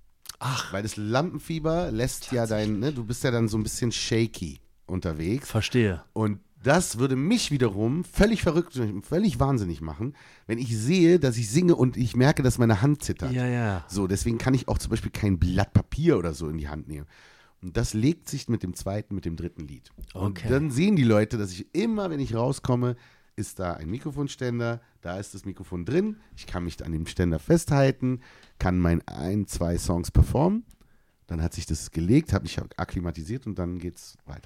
Ach. Weil das Lampenfieber lässt ja dein, ne, du bist ja dann so ein bisschen shaky unterwegs. Verstehe. Und das würde mich wiederum völlig verrückt, völlig wahnsinnig machen, wenn ich sehe, dass ich singe und ich merke, dass meine Hand zittert. Ja, ja. So, deswegen kann ich auch zum Beispiel kein Blatt Papier oder so in die Hand nehmen. Und das legt sich mit dem zweiten, mit dem dritten Lied. Okay. Und dann sehen die Leute, dass ich immer, wenn ich rauskomme, ist da ein Mikrofonständer, da ist das Mikrofon drin, ich kann mich an dem Ständer festhalten, kann mein ein, zwei Songs performen, dann hat sich das gelegt, habe mich akklimatisiert und dann geht's weiter.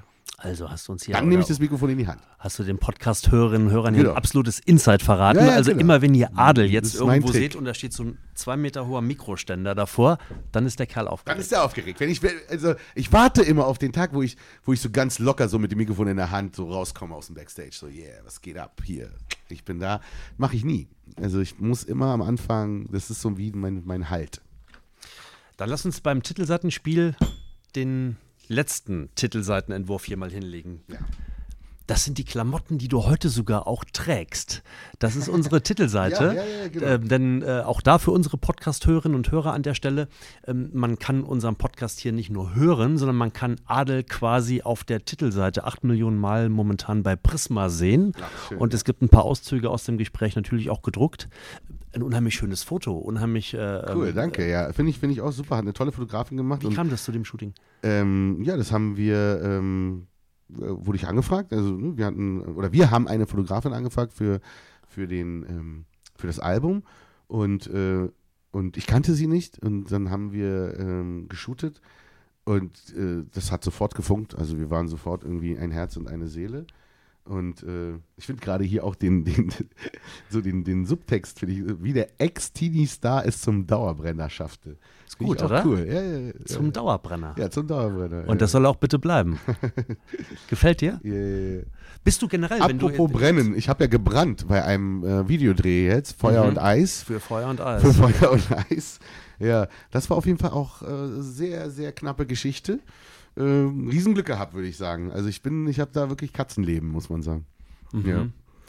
Also hast du uns hier. Dann nehme ich das Mikrofon in die Hand. Hast du den Podcast-Hörerinnen und Hörern hier Genau. ein absolutes Insight verraten? Ja, ja, also genau. immer wenn ihr Adel Das jetzt ist mein irgendwo Trick. seht und da steht so ein zwei Meter hoher Mikroständer davor, dann ist der Kerl Dann aufgeregt. ist er aufgeregt. Wenn ich, also ich warte immer auf den Tag, wo ich, wo ich so ganz locker so mit dem Mikrofon in der Hand so rauskomme aus dem Backstage. So, yeah, was geht ab hier? Ich bin da. Mache ich nie. Also ich muss immer am Anfang, das ist so wie mein, mein Halt. Dann lass uns beim Titelseitenspiel den letzten Titelseitenentwurf hier mal hinlegen. Ja. Das sind die Klamotten, die du heute sogar auch trägst. Das ist unsere Titelseite. Ja, ja, ja, genau. ähm, denn äh, auch da für unsere Podcast-Hörerinnen und Hörer an der Stelle, ähm, man kann unseren Podcast hier nicht nur hören, sondern man kann Adel quasi auf der Titelseite acht Millionen Mal momentan bei Prisma sehen. Ja, schön, und ja. es gibt ein paar Auszüge aus dem Gespräch natürlich auch gedruckt. Ein unheimlich schönes Foto, unheimlich. Äh, Cool, ähm, danke. Ja, finde ich, finde ich auch super. Hat eine tolle Fotografin gemacht. Wie und, kam das zu dem Shooting? ähm, ja, das haben wir, ähm, äh, wurde ich angefragt. Also ne, wir hatten, oder wir haben eine Fotografin angefragt für, für den, ähm, für das Album und, äh, und ich kannte sie nicht und dann haben wir ähm, geshootet und äh, das hat sofort gefunkt. Also wir waren sofort irgendwie ein Herz und eine Seele. Und äh, ich finde gerade hier auch den, den, so den, den Subtext, finde ich, wie der Ex-Teenie-Star es zum Dauerbrenner schaffte. Ist Find gut, ich auch oder? Cool. Ja, ja, ja, Zum ja. Dauerbrenner. Ja, zum Dauerbrenner. Und das soll auch bitte bleiben. Gefällt dir? ja, ja, ja. Bist du generell, wenn du Apropos brennen, ich habe ja gebrannt bei einem äh, Videodreh jetzt, Feuer Mhm. und Eis. für Feuer und Eis? Für Feuer und Eis. Ja, das war auf jeden Fall auch äh, sehr, sehr knappe Geschichte. Äh, Riesenglück gehabt, würde ich sagen. Also ich bin, ich habe da wirklich Katzenleben, muss man sagen. Mhm. Ja.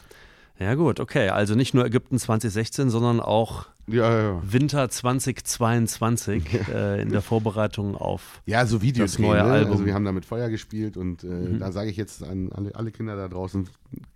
Ja gut, okay. Also nicht nur Ägypten zwanzig sechzehn, sondern auch Ja, ja, ja. Winter zwanzig zweiundzwanzig äh, in der Vorbereitung auf. Ja, so Videodreh, Das neue ne? Album. Also wir haben da mit Feuer gespielt und äh, Mhm. da sage ich jetzt an alle, alle Kinder da draußen,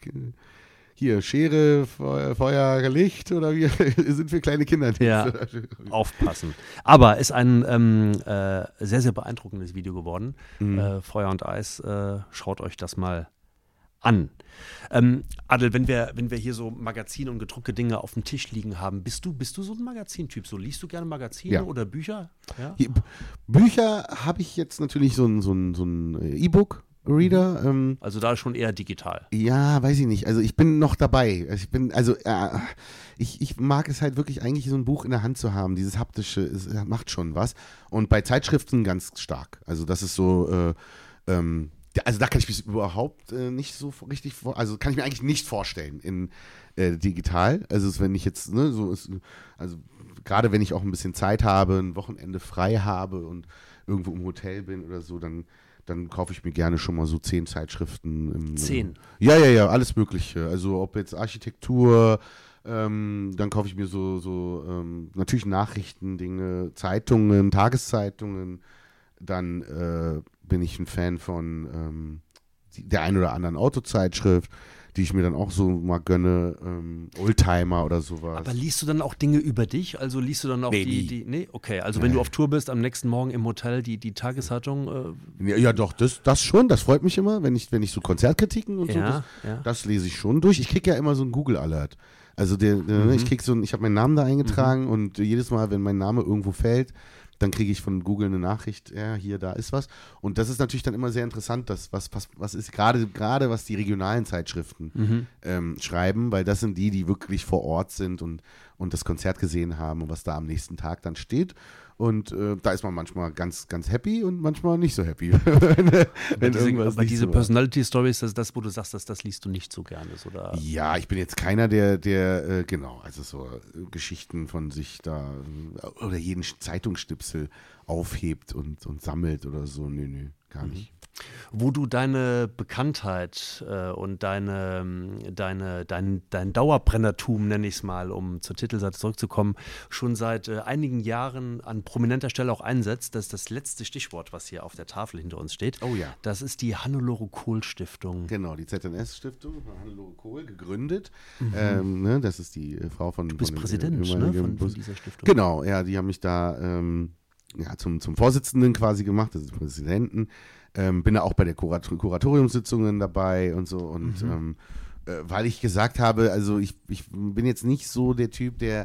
hier, Schere, Feuer, Feuer, Licht oder wir sind wir kleine Kinder. Ja. Aufpassen. Aber ist ein ähm, äh, sehr, sehr beeindruckendes Video geworden. Mhm. Äh, Feuer und Eis, äh, schaut euch das mal an. Ähm, Adel, wenn wir, wenn wir hier so Magazine und gedruckte Dinge auf dem Tisch liegen haben, bist du, bist du so ein Magazintyp? So liest du gerne Magazine Ja. oder Bücher? Ja? Hier, B- Bücher habe ich jetzt natürlich so ein, so ein, so ein E-Book-Reader. Ähm, Also da schon eher digital. ja, weiß ich nicht. Also ich bin noch dabei. Also Ich bin, also äh, ich, ich mag es halt wirklich eigentlich so ein Buch in der Hand zu haben. Dieses haptische, es macht schon was. Und bei Zeitschriften ganz stark. Also das ist so, äh, ähm, also da kann ich mich überhaupt äh, nicht so richtig vor, also kann ich mir eigentlich nicht vorstellen in äh, digital. Also es, wenn ich jetzt, ne, so ist, also gerade wenn ich auch ein bisschen Zeit habe, ein Wochenende frei habe und irgendwo im Hotel bin oder so, dann, dann kaufe ich mir gerne schon mal so zehn Zeitschriften. Im, Zehn? Ja, ja, ja, alles Mögliche. Also ob jetzt Architektur, ähm, dann kaufe ich mir so, so ähm, natürlich Nachrichtendinge, Zeitungen, Tageszeitungen. Dann äh, bin ich ein Fan von ähm, die, der einen oder anderen Autozeitschrift, die ich mir dann auch so mal gönne, ähm, Oldtimer oder sowas. Aber liest du dann auch Dinge über dich? Also liest du dann auch Nee, die, nie. die. Nee, okay. Also wenn Nee. du auf Tour bist, am nächsten Morgen im Hotel die, die Tageszeitung. Äh, ja, ja, doch, das, das schon, das freut mich immer, wenn ich, wenn ich so Konzertkritiken und so, Ja, das, ja. das lese ich schon durch. Ich kriege ja immer so einen Google-Alert. Also der, der, Mhm. ich krieg so, ein- ich habe meinen Namen da eingetragen und jedes Mal, wenn mein Name irgendwo fällt, dann kriege ich von Google eine Nachricht, ja, hier, da ist was. Und das ist natürlich dann immer sehr interessant, dass was, was, was ist gerade, gerade was die regionalen Zeitschriften Mhm. ähm, schreiben, weil das sind die, die wirklich vor Ort sind und, und das Konzert gesehen haben und was da am nächsten Tag dann steht. Und äh, da ist man manchmal ganz, ganz happy und manchmal nicht so happy. wenn, wenn diese, irgendwas aber nicht diese so war. Personality Stories, das ist das, wo du sagst, dass das liest du nicht so gerne. Oder? Ja, ich bin jetzt keiner, der, der, äh, genau, also so äh, Geschichten von sich da äh, oder jeden Zeitungsstipsel aufhebt und, und sammelt oder so. Nö, nö, gar Mhm. nicht. Wo du deine Bekanntheit äh, und deine, ähm, deine, dein, dein Dauerbrennertum, nenne ich es mal, um zur Titelseite zurückzukommen, schon seit äh, einigen Jahren an prominenter Stelle auch einsetzt. Das ist das letzte Stichwort, was hier auf der Tafel hinter uns steht. Oh ja. Das ist die Hannelore Kohl Stiftung. Genau, die Z N S-Stiftung von Hannelore Kohl gegründet. Ähm, ne, das ist die äh, Frau von. Du bist von dem, Präsident, äh, ne, ehemaligen von, von Bus- dieser Stiftung. Genau, ja, die haben mich da ähm, ja, zum, zum Vorsitzenden quasi gemacht, also zum Präsidenten. Ähm, bin da auch bei der Kurat- Kuratoriumssitzungen dabei und so. Und Mhm. ähm, äh, weil ich gesagt habe, also ich, ich bin jetzt nicht so der Typ, der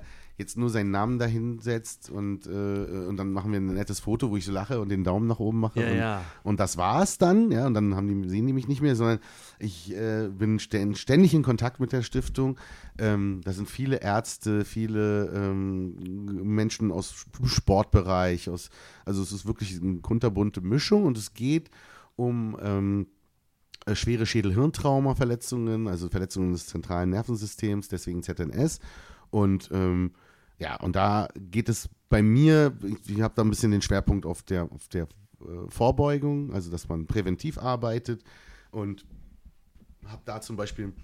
jetzt nur seinen Namen dahin setzt und, äh, und dann machen wir ein nettes Foto, wo ich so lache und den Daumen nach oben mache Ja, und, ja. und das war's dann, ja, und dann haben die, sehen die mich nicht mehr, sondern ich äh, bin ständig in Kontakt mit der Stiftung. Ähm, da sind viele Ärzte, viele ähm, Menschen aus Sportbereich, aus, also es ist wirklich eine kunterbunte Mischung und es geht um ähm, schwere Schädel-Hirntrauma-Verletzungen, also Verletzungen des zentralen Nervensystems, deswegen Z N S. Und ähm, ja, und da geht es bei mir, ich, ich habe da ein bisschen den Schwerpunkt auf der, auf der äh, Vorbeugung, also dass man präventiv arbeitet und habe da zum Beispiel,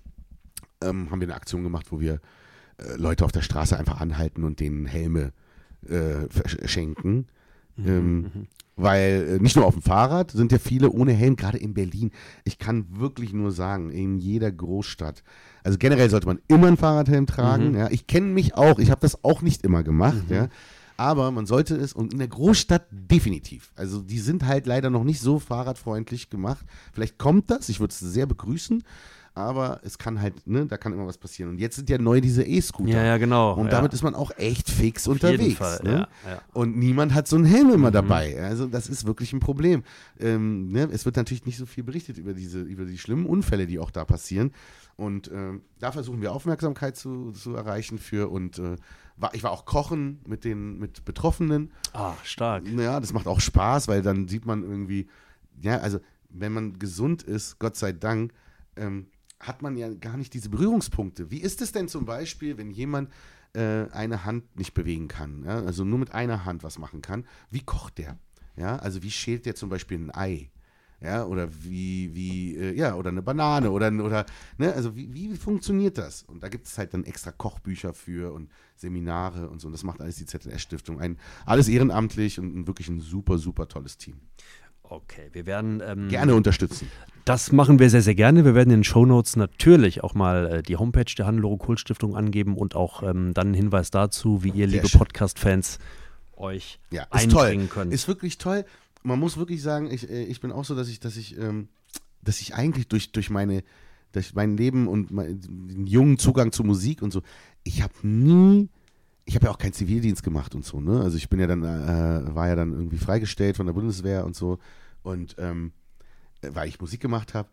ähm, haben wir eine Aktion gemacht, wo wir äh, Leute auf der Straße einfach anhalten und denen Helme äh, schenken. Mhm, ähm, weil äh, nicht nur auf dem Fahrrad sind ja viele ohne Helm, gerade in Berlin. Ich kann wirklich nur sagen, in jeder Großstadt, also generell sollte man immer einen Fahrradhelm tragen. Mhm. Ja. Ich kenne mich auch, ich habe das auch nicht immer gemacht, mhm. ja. Aber man sollte es, und in der Großstadt definitiv. Also die sind halt leider noch nicht so fahrradfreundlich gemacht. Vielleicht kommt das, ich würde es sehr begrüßen. Aber es kann halt, ne, da kann immer was passieren. Und jetzt sind ja neu diese E-Scooter. Ja, ja, genau. Und ja. damit ist man auch echt fix Auf unterwegs. Jeden Fall, ne? ja, ja. Und niemand hat so einen Helm immer mhm. dabei. Also das ist wirklich ein Problem. Ähm, ne? Es wird natürlich nicht so viel berichtet über diese, über die schlimmen Unfälle, die auch da passieren. Und ähm, da versuchen wir Aufmerksamkeit zu, zu erreichen für. Und äh, war, ich war auch kochen mit den mit Betroffenen. Ah, stark. Ja, das macht auch Spaß, weil dann sieht man irgendwie, ja, also wenn man gesund ist, Gott sei Dank, ähm, hat man ja gar nicht diese Berührungspunkte. Wie ist es denn zum Beispiel, wenn jemand äh, eine Hand nicht bewegen kann, ja? Also nur mit einer Hand was machen kann? Wie kocht der? Ja? Also wie schält der zum Beispiel ein Ei? Ja? Oder wie, wie äh, ja, oder eine Banane oder, oder ne? Also wie, wie funktioniert das? Und da gibt es halt dann extra Kochbücher für und Seminare und so. Und das macht alles die Z N S-Stiftung. Ein, alles ehrenamtlich und ein, wirklich ein super, super tolles Team. Okay, wir werden ähm, gerne unterstützen. Das machen wir sehr, sehr gerne. Wir werden in den Shownotes natürlich auch mal äh, die Homepage der Hannelore Kohl Stiftung angeben und auch ähm, dann einen Hinweis dazu, wie ihr, sehr liebe Podcast-Fans, euch ja, einbringen toll. könnt. Ist wirklich toll. Man muss wirklich sagen, ich, äh, ich bin auch so, dass ich, dass ich, ähm, dass ich eigentlich durch, durch meine, durch mein Leben und mein, den jungen Zugang zu Musik und so, ich habe nie Ich habe ja auch keinen Zivildienst gemacht und so, ne? Also ich bin ja dann, äh, war ja dann irgendwie freigestellt von der Bundeswehr und so. Und ähm, weil ich Musik gemacht habe.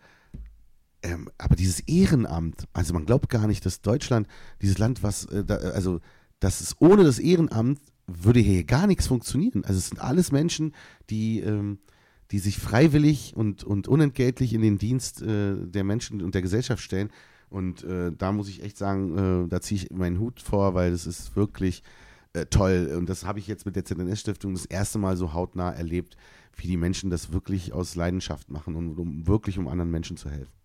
Ähm, aber dieses Ehrenamt, also man glaubt gar nicht, dass Deutschland, dieses Land, was, äh, da, also dass es ohne das Ehrenamt würde hier gar nichts funktionieren. Also es sind alles Menschen, die, ähm, die sich freiwillig und, und unentgeltlich in den Dienst äh, der Menschen und der Gesellschaft stellen. Und äh, da muss ich echt sagen, äh, da ziehe ich meinen Hut vor, weil das ist wirklich äh, toll. Und das habe ich jetzt mit der Z N S-Stiftung das erste Mal so hautnah erlebt, wie die Menschen das wirklich aus Leidenschaft machen und um wirklich um anderen Menschen zu helfen.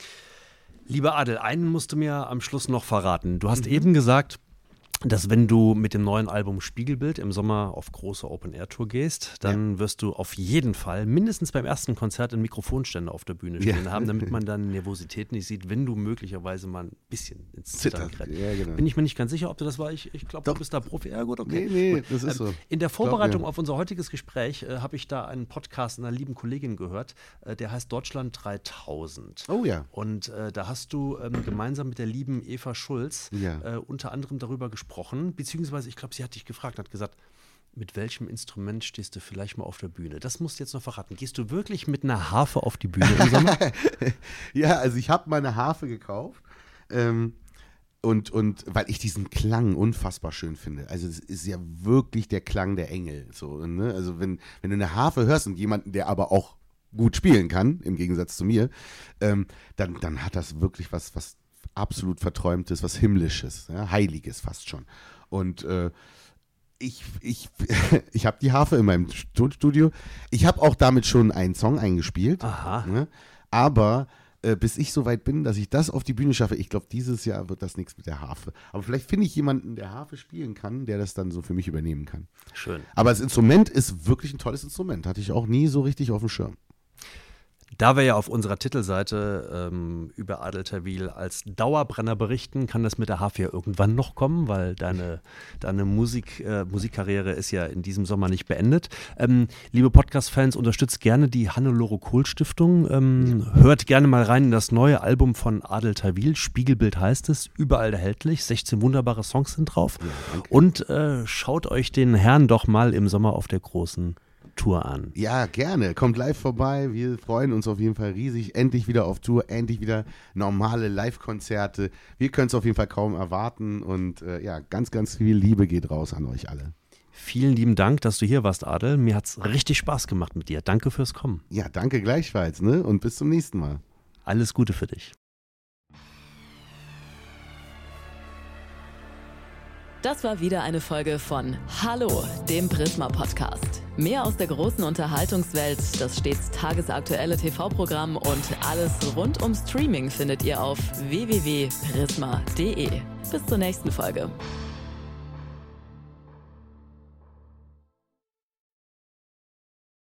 Lieber Adel, einen musst du mir am Schluss noch verraten. Du hast mhm. eben gesagt, dass wenn du mit dem neuen Album Spiegelbild im Sommer auf große Open-Air-Tour gehst, dann ja. wirst du auf jeden Fall mindestens beim ersten Konzert einen Mikrofonständer auf der Bühne stehen ja. haben, damit man dann Nervosität nicht sieht, wenn du möglicherweise mal ein bisschen ins Zittern kriegst. Ja, genau. Bin ich mir nicht ganz sicher, ob du das war. Ich, ich glaube, du bist da Profi. Ja gut, okay. Nee, nee, gut. das ist so. In der Vorbereitung auf unser heutiges Gespräch äh, habe ich da einen Podcast einer lieben Kollegin gehört, äh, der heißt Deutschland dreitausend. Oh ja. Und äh, da hast du ähm, gemeinsam mit der lieben Eva Schulz ja. äh, unter anderem darüber gesprochen, beziehungsweise ich glaube, sie hat dich gefragt, hat gesagt, mit welchem Instrument stehst du vielleicht mal auf der Bühne? Das musst du jetzt noch verraten. Gehst du wirklich mit einer Harfe auf die Bühne im Sommer? Ja, also ich habe mal eine Harfe gekauft ähm, und, und weil ich diesen Klang unfassbar schön finde. Also es ist ja wirklich der Klang der Engel. So, ne? Also wenn, wenn du eine Harfe hörst und jemanden, der aber auch gut spielen kann, im Gegensatz zu mir, ähm, dann, dann hat das wirklich was, was absolut Verträumtes, was Himmlisches, ja, Heiliges fast schon. Und äh, ich, ich, ich habe die Harfe in meinem Studio. Ich habe auch damit schon einen Song eingespielt. Aha. Ne? Aber äh, bis ich so weit bin, dass ich das auf die Bühne schaffe, ich glaube, dieses Jahr wird das nichts mit der Harfe. Aber vielleicht finde ich jemanden, der Harfe spielen kann, der das dann so für mich übernehmen kann. Schön. Aber das Instrument ist wirklich ein tolles Instrument. Hatte ich auch nie so richtig auf dem Schirm. Da wir ja auf unserer Titelseite ähm, über Adel Tawil als Dauerbrenner berichten, kann das mit der H vier irgendwann noch kommen, weil deine, deine Musik, äh, Musikkarriere ist ja in diesem Sommer nicht beendet. Ähm, liebe Podcast-Fans, unterstützt gerne die Hannelore-Kohl-Stiftung. Ähm, ja. Hört gerne mal rein in das neue Album von Adel Tawil. Spiegelbild heißt es, überall erhältlich. sechzehn wunderbare Songs sind drauf. Ja, und äh, schaut euch den Herrn doch mal im Sommer auf der großen Tour an. Ja, gerne. Kommt live vorbei. Wir freuen uns auf jeden Fall riesig. Endlich wieder auf Tour, endlich wieder normale Live-Konzerte. Wir können es auf jeden Fall kaum erwarten und äh, ja, ganz, ganz viel Liebe geht raus an euch alle. Vielen lieben Dank, dass du hier warst, Adel. Mir hat es richtig Spaß gemacht mit dir. Danke fürs Kommen. Ja, danke gleichfalls, ne? Und bis zum nächsten Mal. Alles Gute für dich. Das war wieder eine Folge von Hallo, dem Prisma-Podcast. Mehr aus der großen Unterhaltungswelt, das stets tagesaktuelle T V-Programm und alles rund um Streaming findet ihr auf w w w punkt prisma punkt d e. Bis zur nächsten Folge.